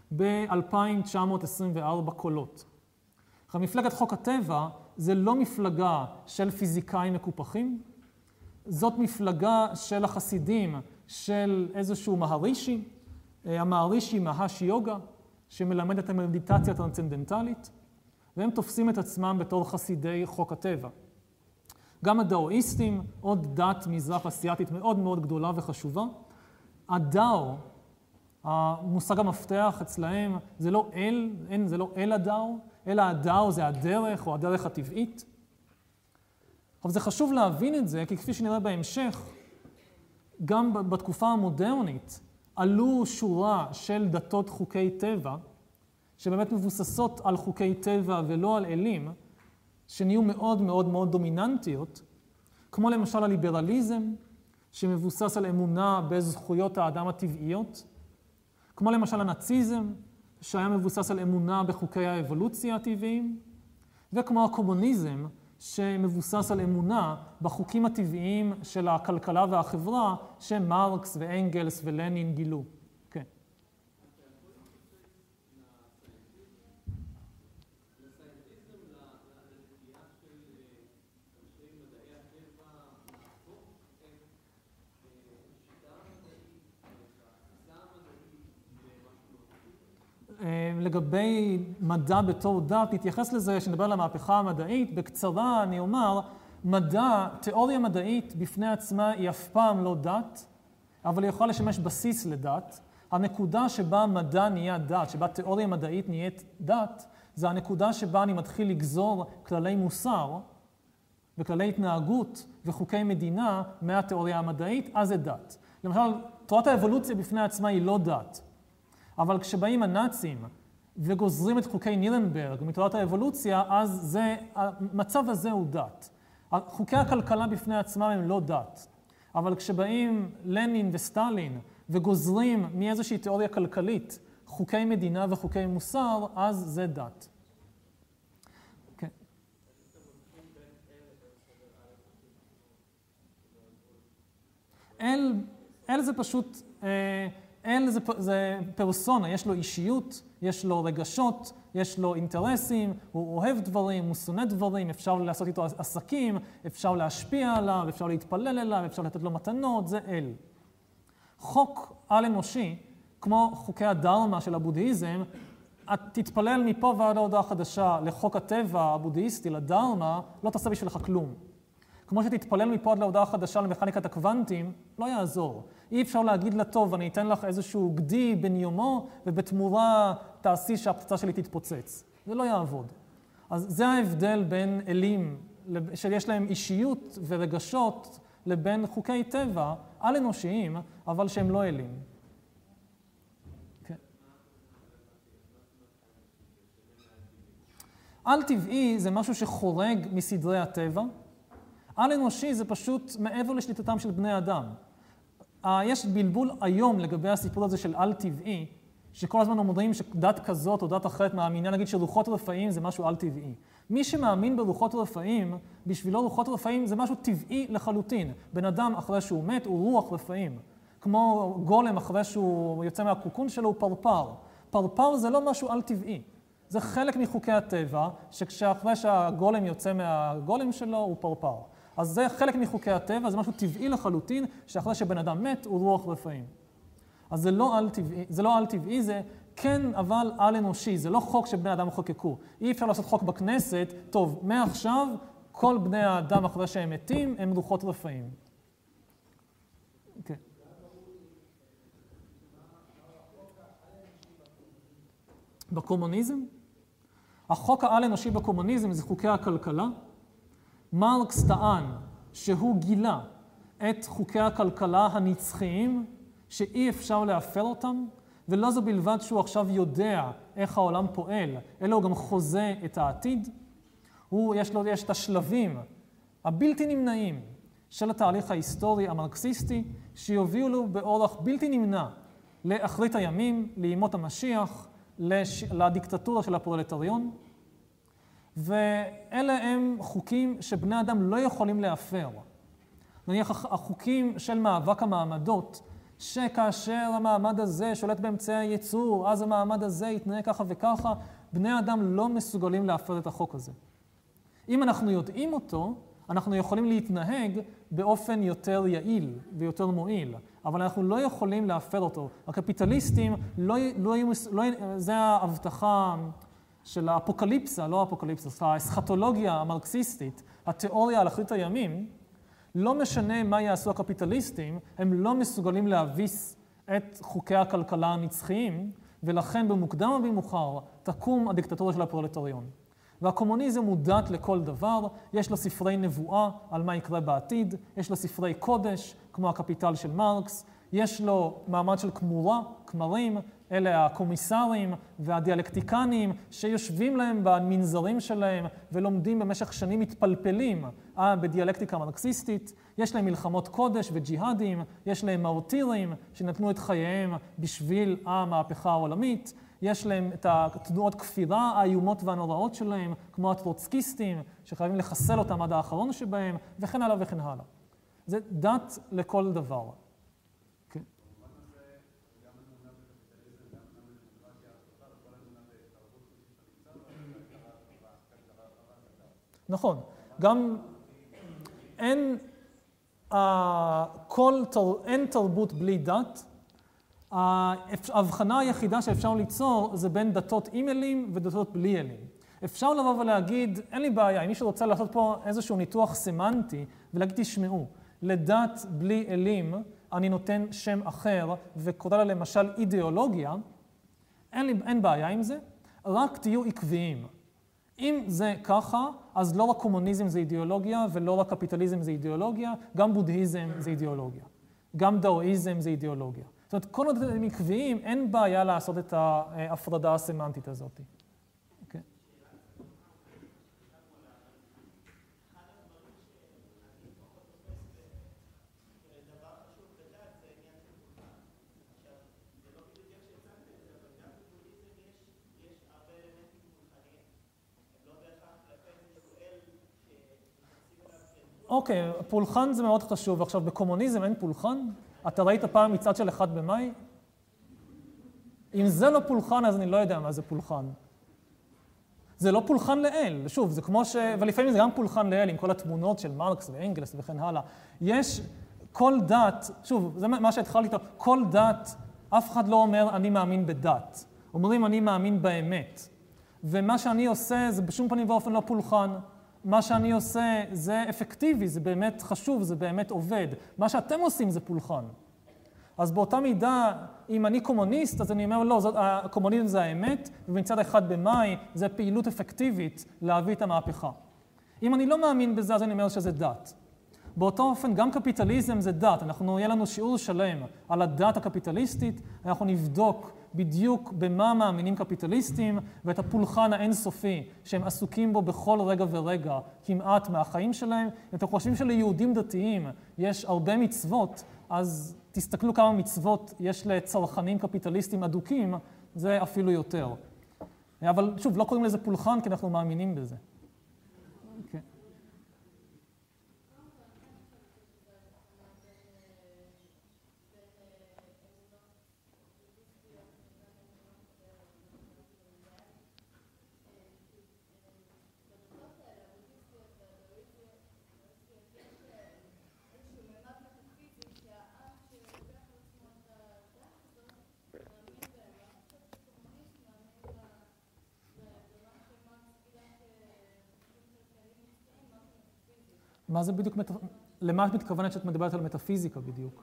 ב-2,924 קולות. מפלגת חוק הטבע זה לא מפלגה של פיזיקאים מקופחים, זאת מפלגה של החסידים של איזשהו מהרישי, המהרישי מהש יוגה, שמלמד את המדיטציה הטרנסצנדנטלית, והם תופסים את עצמם בתור חסידי חוק הטבע. גם הדאואיסטים, עוד דת מזרח אסיאתית מאוד מאוד גדולה וחשובה. הדאו, המושג המפתח אצלהם, זה לא אל, זה לא אל הדאו, אלא הדאו זה הדרך או הדרך הטבעית. אבל זה חשוב להבין את זה, כי כפי שנראה בהמשך, גם בתקופה המודרנית עלו שורה של דתות חוקי טבע, שבאמת מבוססות על חוקי טבע ולא על אלים, שנהיו מאוד מאוד מאוד דומיננטיות, כמו למשל הליברליזם, שמבוסס על אמונה בזכויות האדם הטבעיות, כמו למשל הנאציזם, שהיה מבוסס על אמונה בחוקי האבולוציה הטבעיים, וכמו הקומוניזם, שמבוסס על אמונה בחוקים הטבעיים של הכלכלה והחברה, שמרקס ואנגלס ולנין גילו. כן. לגבי מדע בתור דת, נתייחס לזה שנדבר על המהפכה המדעית. בקצרה אני אומר, מדע, תיאוריה מדעית בפני עצמה היא אף פעם לא דת, אבל היא יכולה לשמש בסיס לדת. הנקודה שבה מדע נהיה דת, שבה תיאוריה מדעית נהיית דת, זה הנקודה שבה אני מתחיל לגזור כללי מוסר וכללי התנהגות וחוקי מדינה מהתיאוריה המדעית, אז זה דת. למשל, תורת האבולוציה בפני עצמה היא לא דת. אבל כשבאים הנאצים וגוזרים את חוקי נירנברג מתורת האבולוציה, אז המצב הזה הוא דת. חוקי הכלכלה בפני עצמם הם לא דת. אבל כשבאים לנין וסטלין וגוזרים מאיזושהי תיאוריה כלכלית חוקי מדינה וחוקי מוסר, אז זה דת. אל זה פשוט, אל זה פרסונה, יש לו אישיות, יש לו רגשות, יש לו אינטרסים, הוא אוהב דברים, הוא שונא דברים, אפשר לעשות איתו עסקים, אפשר להשפיע עליו, אפשר להתפלל אליו, אפשר לתת לו מתנות, זה אל. חוק על-אנושי, כמו חוקי הדרמה של הבודהיזם, את תתפלל מפה ועד ההודעה חדשה לחוק הטבע הבודהיסטי, לדרמה, לא תעשה בשבילך כלום. כמו שתתפלל מפה עד להודעה חדשה למכניקת הקוונטים, לא יעזור. אי אפשר להגיד לה, טוב, אני אתן לך איזשהו גדי בן יומו, ובתמורה תעשי שהפצצה שלי תתפוצץ. זה לא יעבוד. אז זה ההבדל בין אלים, שיש להם אישיות ורגשות, לבין חוקי טבע על-אנושיים, אבל שהם לא אלים. על-טבעי זה משהו שחורג מסדרי הטבע. על-אנושי זה פשוט מעבר לשליטתם של בני אדם. יש בלבול היום לגבי הסיפור הזה של על-טבעי, שכל הזמן אומרים שדת כזאת או דת אחרת מאמינה, נגיד שרוחות רפאים זה משהו על-טבעי. מי שמאמין ברוחות רפאים, בשבילו רוחות רפאים זה משהו טבעי לחלוטין. בן אדם אחרי שהוא מת הוא רוח רפאים. כמו גולם אחרי שהוא יוצא מהקוקון שלו הוא פרפר. פרפר זה לא משהו על-טבעי. זה חלק מחוקי הטבע, שכשאחרי שהגולם יוצא מהגולם שלו הוא פרפר. אז זה חלק מחוקי הטבע, זה משהו טבעי לחלוטין, שאחרי שבן אדם מת הוא רוח רפאים. אז זה לא על-טבעי, זה כן אבל על-אנושי, זה לא חוק שבני אדם חוקקו. אי אפשר לעשות חוק בכנסת, טוב, מעכשיו כל בני האדם אחרי שהם מתים הם רוחות רפאים. כן. בקומוניזם? החוק העל-אנושי בקומוניזם זה חוקי הכלכלה. מרקס טען שהוא גילה את חוקי הכלכלה הנצחיים, שאי אפשר להפר אותם, ולא זו בלבד שהוא יודע איך העולם פועל, אלא הוא גם חוזה את העתיד. יש את השלבים הבלתי נמנעים של התהליך ההיסטורי המרקסיסטי, שיובילו באורח בלתי נמנע לאחרית הימים, לימות המשיח, לדיקטטורה של הפרולטריון. ואלה הם חוקים שבני אדם לא יכולים להפר. נניח החוקים של מאבק המעמדות, שכאשר המעמד הזה שולט באמצעי הייצור, אז המעמד הזה יתנהג ככה וככה, בני אדם לא מסוגלים להפר את החוק הזה. אם אנחנו יודעים אותו, אנחנו יכולים להתנהג באופן יותר יעיל ויותר מועיל, אבל אנחנו לא יכולים להפר אותו. הקפיטליסטים זה ההבטחה של האפוקליפסה, לא האפוקליפסה, האסכטולוגיה המרקסיסטית, התיאוריה על אחרית הימים, לא משנה מה יעשו הקפיטליסטים, הם לא מסוגלים להביס את חוקי הכלכלה הנצחיים, ולכן במוקדם או במאוחר תקום הדיקטטורה של הפרולטריון. והקומוניזם הוא דת לכל דבר, יש לו ספרי נבואה על מה יקרה בעתיד, יש לו ספרי קודש, כמו הקפיטל של מרקס, יש לו מעמד של כמורה, כמרים, אלה הקומיסרים והדיאלקטיקנים שיושבים להם במנזרים שלהם ולומדים במשך שנים מתפלפלים בדיאלקטיקה מרקסיסטית. יש להם מלחמות קודש וג'יהאדים, יש להם מרטירים שנתנו את חייהם בשביל המהפכה העולמית, יש להם את התנועות כפירה האיומות והנוראות שלהם, כמו הטרוצקיסטים שחייבים לחסל אותם עד האחרון שבהם, וכן הלאה וכן הלאה. זה דת לכל דבר. נכון, גם אין תרבות בלי דת. ההבחנה היחידה שאפשר ליצור זה בין דתות עם אלים ודתות בלי אלים. אפשר לבוא ולהגיד, אין לי בעיה, אם מישהו רוצה לעשות פה איזשהו ניתוח סמנטי ולהגיד, תשמעו, לדת בלי אלים אני נותן שם אחר וקורא לה למשל אידיאולוגיה, אין בעיה עם זה, רק תהיו עקביים. אם זה ככה, אז לא רק קומוניזם זה אידיאולוגיה, ולא רק קפיטליזם זה אידיאולוגיה, גם בודהיזם זה אידיאולוגיה. גם דאואיזם זה אידיאולוגיה. זאת אומרת, כל עוד הם עקביים, אין בעיה לעשות את ההפרדה הסמנטית הזאת. Okay. אוקיי, פולחן זה מאוד חשוב. עכשיו, בקומוניזם אין פולחן? אתה ראית פעם מצעד של 1 במאי? אם זה לא פולחן, אז אני לא יודע מה זה פולחן. זה לא פולחן לאל. שוב, זה כמו ולפעמים זה גם פולחן לאל, עם כל התמונות של מרקס ואנגלס וכן הלאה. יש כל דת, שוב, זה מה שהתחלתי איתו, כל דת, אף אחד לא אומר אני מאמין בדת. אומרים אני מאמין באמת. ומה שאני עושה זה בשום פנים ואופן לא פולחן. מה שאני עושה זה אפקטיבי, זה באמת חשוב, זה באמת עובד. מה שאתם עושים זה פולחן. אז באותה מידה, אם אני קומוניסט, אז אני אומר, לא, הקומוניזם זה האמת, ומצד 1 במאי זה פעילות אפקטיבית להביא את המהפכה. אם אני לא מאמין בזה, אז אני אומר שזה דת. באותו אופן, גם קפיטליזם זה דת. יהיה לנו שיעור שלם על הדת הקפיטליסטית, אנחנו נבדוק בדיוק במה מאמינים קפיטליסטים, ואת הפולחן האינסופי שהם עסוקים בו בכל רגע ורגע, כמעט מהחיים שלהם. אם אתם חושבים שליהודים דתיים יש הרבה מצוות, אז תסתכלו כמה מצוות יש לצרכנים קפיטליסטים אדוקים, זה אפילו יותר. אבל שוב, לא קוראים לזה פולחן, כי אנחנו מאמינים בזה. Okay. מה זה בדיוק, למה את מתכוונת שאת מדברת על מטאפיזיקה בדיוק?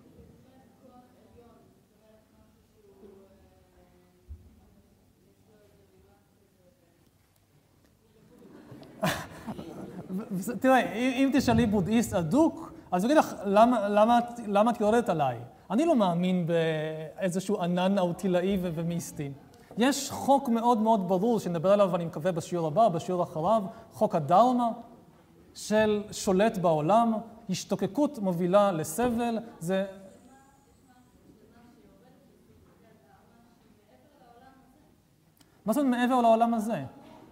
תראה, אם תשאלי בודהיסט אדוק, אז הוא יגיד לך, למה את יורדת עליי? אני לא מאמין באיזשהו ענן אוטילאי ומיסטי. יש חוק מאוד מאוד ברור שנדבר עליו, ואני מקווה בשיעור הבא, בשיעור אחריו, חוק הדרמה, של שולט בעולם, השתוקקות מובילה לסבל, זה... מה זאת מעבר לעולם הזה?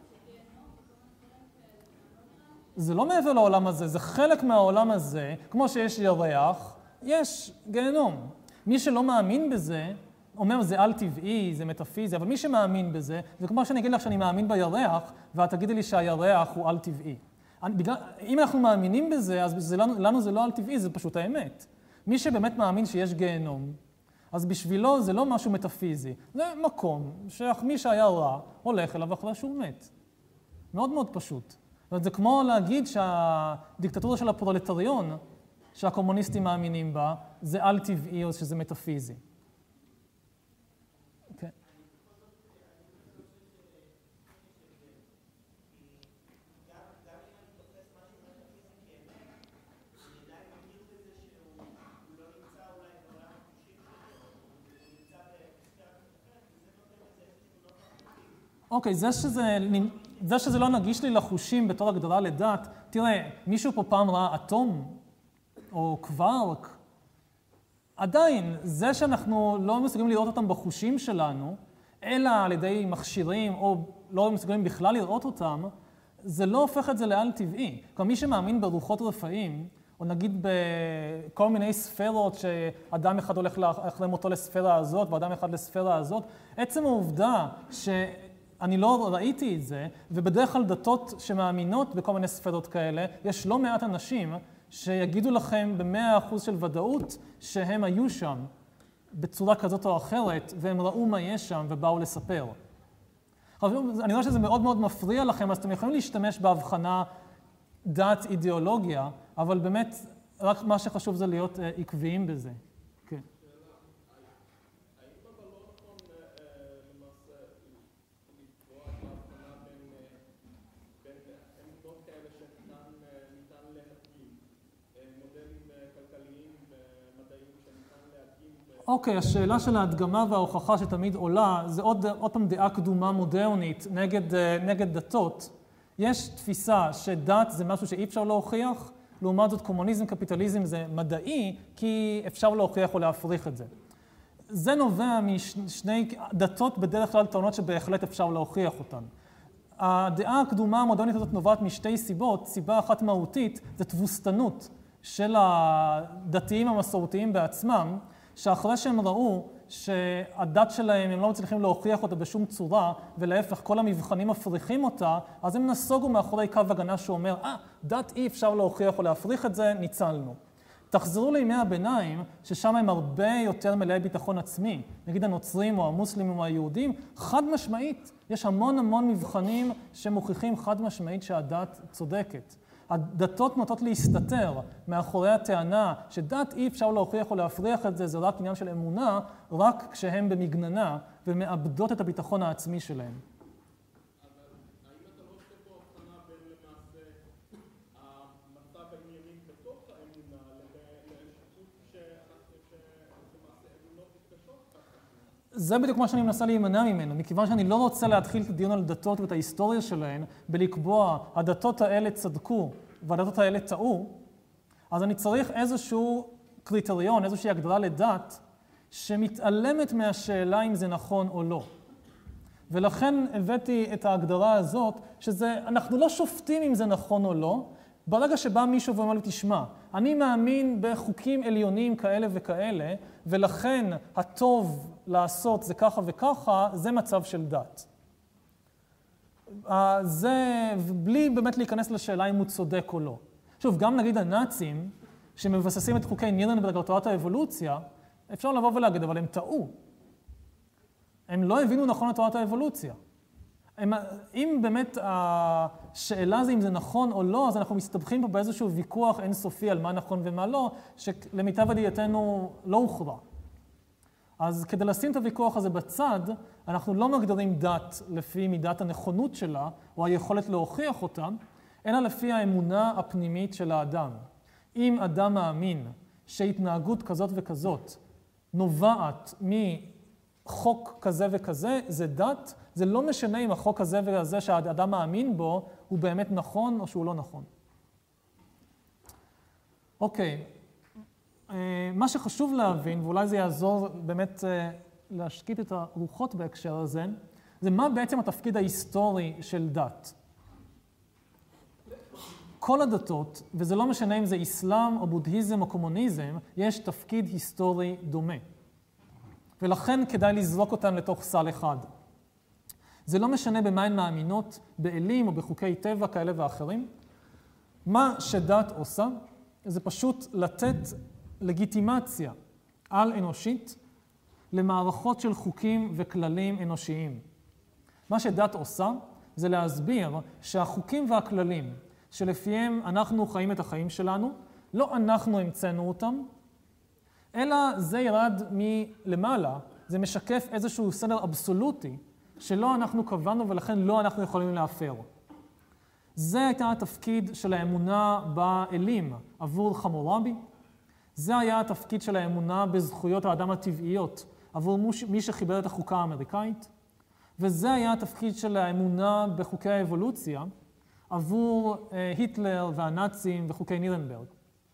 זה לא מעבר לעולם הזה, זה חלק מהעולם הזה, כמו שיש ירח, יש גיהנום. מי שלא מאמין בזה, אומר זה על טבעי, זה מטאפיזי, אבל מי שמאמין בזה, זה כמו שאני אגיד לך שאני מאמין בירח, ואת תגידי לי שהירח הוא על טבעי. אם אנחנו מאמינים בזה, אז לנו זה לא על טבעי, זה פשוט האמת. מי שבאמת מאמין שיש גיהנום, אז בשבילו זה לא משהו מטאפיזי. זה מקום שמי שהיה רע הולך אליו אחרי שהוא מת. מאוד מאוד פשוט. זה כמו להגיד שהדיקטטורה של הפרולטריון, שהקומוניסטים מאמינים בה, זה על טבעי או שזה מטאפיזי. אוקיי, זה שזה לא נגיש לי לחושים בתור הגדרה לדת, תראה, מישהו פה פעם ראה אטום או קווארק, עדיין, זה שאנחנו לא מסוגלים לראות אותם בחושים שלנו, אלא על ידי מכשירים או לא מסוגלים בכלל לראות אותם, זה לא הופך את זה לעל טבעי. כלומר, מי שמאמין ברוחות רפאים, או נגיד בכל מיני ספרות שאדם אחד הולך אחרי מותו לספירה הזאת ואדם אחד לספירה הזאת, עצם העובדה אני לא ראיתי את זה, ובדרך כלל דתות שמאמינות בכל מיני ספרות כאלה, יש לא מעט אנשים שיגידו לכם ב100% של ודאות שהם היו שם בצורה כזאת או אחרת, והם ראו מה יש שם ובאו לספר. אני רואה שזה מאוד מאוד מפריע לכם, אז אתם יכולים להשתמש בהבחנה דת אידיאולוגיה, אבל באמת רק מה שחשוב זה להיות עקביים בזה. כן. אוקיי, השאלה של ההדגמה וההוכחה שתמיד עולה, זה עוד פעם דעה קדומה מודרנית נגד דתות. יש תפיסה שדת זה משהו שאי אפשר להוכיח, לעומת זאת קומוניזם, קפיטליזם זה מדעי, כי אפשר להוכיח או להפריך את זה. זה נובע משני דתות בדרך כלל טענות שבהחלט אפשר להוכיח אותן. הדעה הקדומה המודרנית הזאת נובעת משתי סיבות. סיבה אחת מהותית זה תבוסתנות של הדתיים המסורתיים בעצמם, שאחרי שהם ראו שהדת שלהם הם לא מצליחים להוכיח אותה בשום צורה, ולהפך כל המבחנים מפריכים אותה, אז הם נסוגו מאחורי קו הגנה שאומר, דת אי אפשר להוכיח או להפריך את זה, ניצלנו. תחזרו לימי הביניים, ששם הם הרבה יותר מלאי ביטחון עצמי, נגיד הנוצרים או המוסלמים או היהודים, חד משמעית, יש המון מבחנים שמוכיחים חד משמעית שהדת צודקת. הדתות נוטות להסתתר מאחורי הטענה שדת אי אפשר להוכיח או להפריח את זה, זה רק עניין של אמונה, רק כשהם במגננה ומאבדות את הביטחון העצמי שלהם. זה בדיוק מה שאני מנסה להימנע ממנו, מכיוון שאני לא רוצה להתחיל את הדיון על דתות ואת ההיסטוריה שלהן, בלקבוע, הדתות האלה צדקו והדתות האלה טעו, אז אני צריך איזשהו קריטריון, איזושהי הגדרה לדת, שמתעלמת מהשאלה אם זה נכון או לא. ולכן הבאתי את ההגדרה הזאת, שזה, אנחנו לא שופטים אם זה נכון או לא, ברגע שבא מישהו ואומר לי, תשמע, אני מאמין בחוקים עליונים כאלה וכאלה, ולכן הטוב לעשות זה ככה וככה, זה מצב של דת. זה בלי באמת להיכנס לשאלה אם הוא צודק או לא. שוב, גם נגיד הנאצים, שמבססים את חוקי נירנברג על תורת האבולוציה, אפשר לבוא ולהגיד, אבל הם טעו. הם לא הבינו נכון את תורת האבולוציה. אם באמת השאלה זה אם זה נכון או לא, אז אנחנו מסתבכים פה באיזשהו ויכוח אינסופי על מה נכון ומה לא, שלמיטב ידיעתנו לא הוכרע. אז כדי לשים את הוויכוח הזה בצד, אנחנו לא מגדירים דת לפי מידת הנכונות שלה, או היכולת להוכיח אותה, אלא לפי האמונה הפנימית של האדם. אם אדם מאמין שהתנהגות כזאת וכזאת נובעת מחוק כזה וכזה, זה דת, זה לא משנה אם החוק הזה והזה שהאדם מאמין בו הוא באמת נכון או שהוא לא נכון. אוקיי, מה שחשוב להבין, ואולי זה יעזור באמת להשקיט את הרוחות בהקשר הזה, זה מה בעצם התפקיד ההיסטורי של דת. כל הדתות, וזה לא משנה אם זה איסלאם או בודהיזם או קומוניזם, יש תפקיד היסטורי דומה. ולכן כדאי לזרוק אותן לתוך סל אחד. זה לא משנה במה הן מאמינות, באלים או בחוקי טבע כאלה ואחרים. מה שדת עושה, זה פשוט לתת לגיטימציה על אנושית למערכות של חוקים וכללים אנושיים. מה שדת עושה, זה להסביר שהחוקים והכללים שלפיהם אנחנו חיים את החיים שלנו, לא אנחנו המצאנו אותם, אלא זה ירד מלמעלה, זה משקף איזשהו סדר אבסולוטי, שלא אנחנו קבענו ולכן לא אנחנו יכולים להפר. זה הייתה התפקיד של האמונה באלים עבור חמורבי, זה היה התפקיד של האמונה בזכויות האדם הטבעיות עבור מי שחיבר את החוקה האמריקאית, וזה היה התפקיד של האמונה בחוקי האבולוציה עבור היטלר והנאצים וחוקי נירנברג.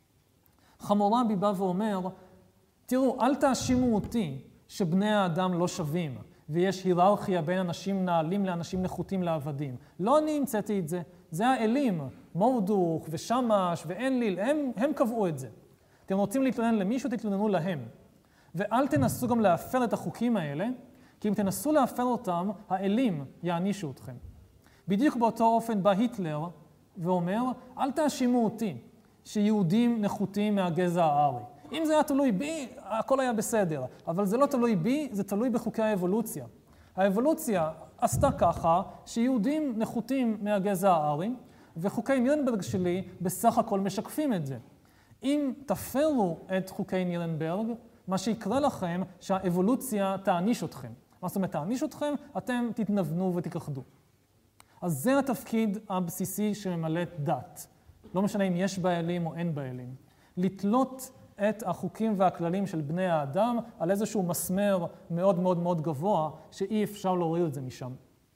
חמורבי בא ואומר, תראו, אל תאשימו אותי שבני האדם לא שווים, ויש היררכיה בין אנשים נעלים לאנשים נחותים לעבדים. לא אני המצאתי את זה, זה האלים, מורדוך ושמש ואנליל, הם קבעו את זה. אתם רוצים להתלונן למישהו, תתלוננו להם. ואל תנסו גם להפר את החוקים האלה, כי אם תנסו להפר אותם, האלים יענישו אתכם. בדיוק באותו אופן בא היטלר ואומר, אל תאשימו אותי שיהודים נחותים מהגזע הארי. אם זה היה תלוי בי, הכל היה בסדר. אבל זה לא תלוי בי, זה תלוי בחוקי האבולוציה. האבולוציה עשתה ככה שיהודים נחותים מהגזע הארי, וחוקי נירנברג שלי בסך הכל משקפים את זה. אם תפרו את חוקי נירנברג, מה שיקרה לכם שהאבולוציה תעניש אתכם. מה זאת אומרת, תעניש אתכם, אתם תתנוונו ותיכחדו. אז זה התפקיד הבסיסי שממלאת דת. לא משנה אם יש באלים או אין באלים. לתלות את החוקים והכללים של בני האדם על איזשהו מסמר מאוד מאוד מאוד גבוה, שאי אפשר להוריד את זה משם.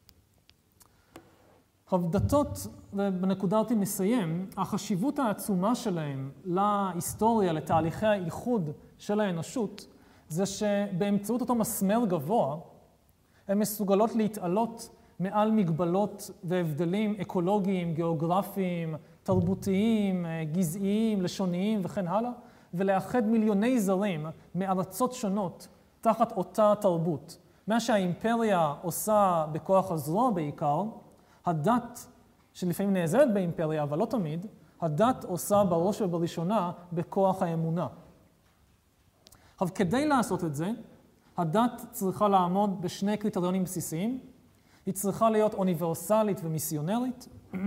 דתות, ובנקודה אותי מסיים, החשיבות העצומה שלהם להיסטוריה, לתהליכי האיחוד של האנושות, זה שבאמצעות אותו מסמר גבוה, הן מסוגלות להתעלות מעל מגבלות והבדלים אקולוגיים, גיאוגרפיים, תרבותיים, גזעיים, לשוניים וכן הלאה, ולאחד מיליוני זרים מארצות שונות תחת אותה תרבות. מה שהאימפריה עושה בכוח הזרוע בעיקר, הדת, שלפעמים נעזרת באימפריה, אבל לא תמיד, הדת עושה בראש ובראשונה בכוח האמונה. עכשיו, כדי לעשות את זה, הדת צריכה לעמוד בשני קריטריונים בסיסיים. היא צריכה להיות אוניברסלית ומיסיונרית.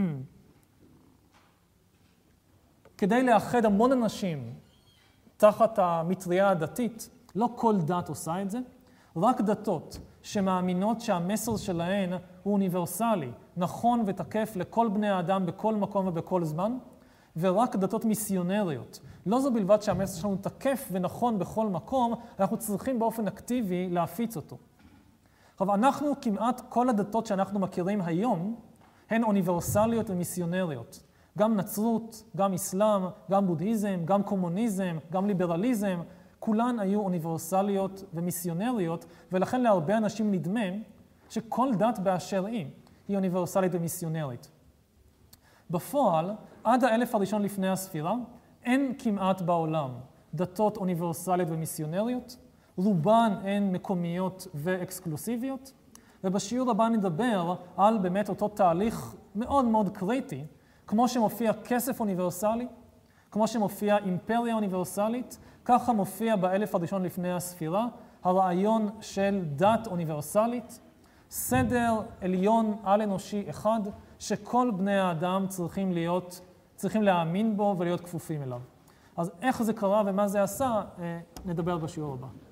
כדי לאחד המון אנשים תחת המטריה הדתית, לא כל דת עושה את זה, רק דתות שמאמינות שהמסר שלהן הוא אוניברסלי, נכון ותקף לכל בני האדם בכל מקום ובכל זמן, ורק דתות מיסיונריות. לא זו בלבד שהמסר שלנו תקף ונכון בכל מקום, אנחנו צריכים באופן אקטיבי להפיץ אותו. עכשיו, אנחנו כמעט כל הדתות שאנחנו מכירים היום, הן אוניברסליות ומיסיונריות. גם נצרות, גם אסלאם, גם בודהיזם, גם קומוניזם, גם ליברליזם, כולן היו אוניברסליות ומיסיונריות, ולכן להרבה אנשים נדמה שכל דת באשר היא אוניברסלית ומיסיונרית. בפועל, עד האלף הראשון לפני הספירה, אין כמעט בעולם דתות אוניברסליות ומיסיונריות, רובן הן מקומיות ואקסקלוסיביות, ובשיעור הבא נדבר על באמת אותו תהליך מאוד מאוד קריטי, כמו שמופיע כסף אוניברסלי, כמו שמופיע אימפריה אוניברסלית, ככה מופיע באלף הראשון לפני הספירה, הרעיון של דת אוניברסלית, סדר עליון על-אנושי אחד, שכל בני האדם צריכים להאמין בו ולהיות כפופים אליו. אז איך זה קרה ומה זה עשה, נדבר בשיעור הבא.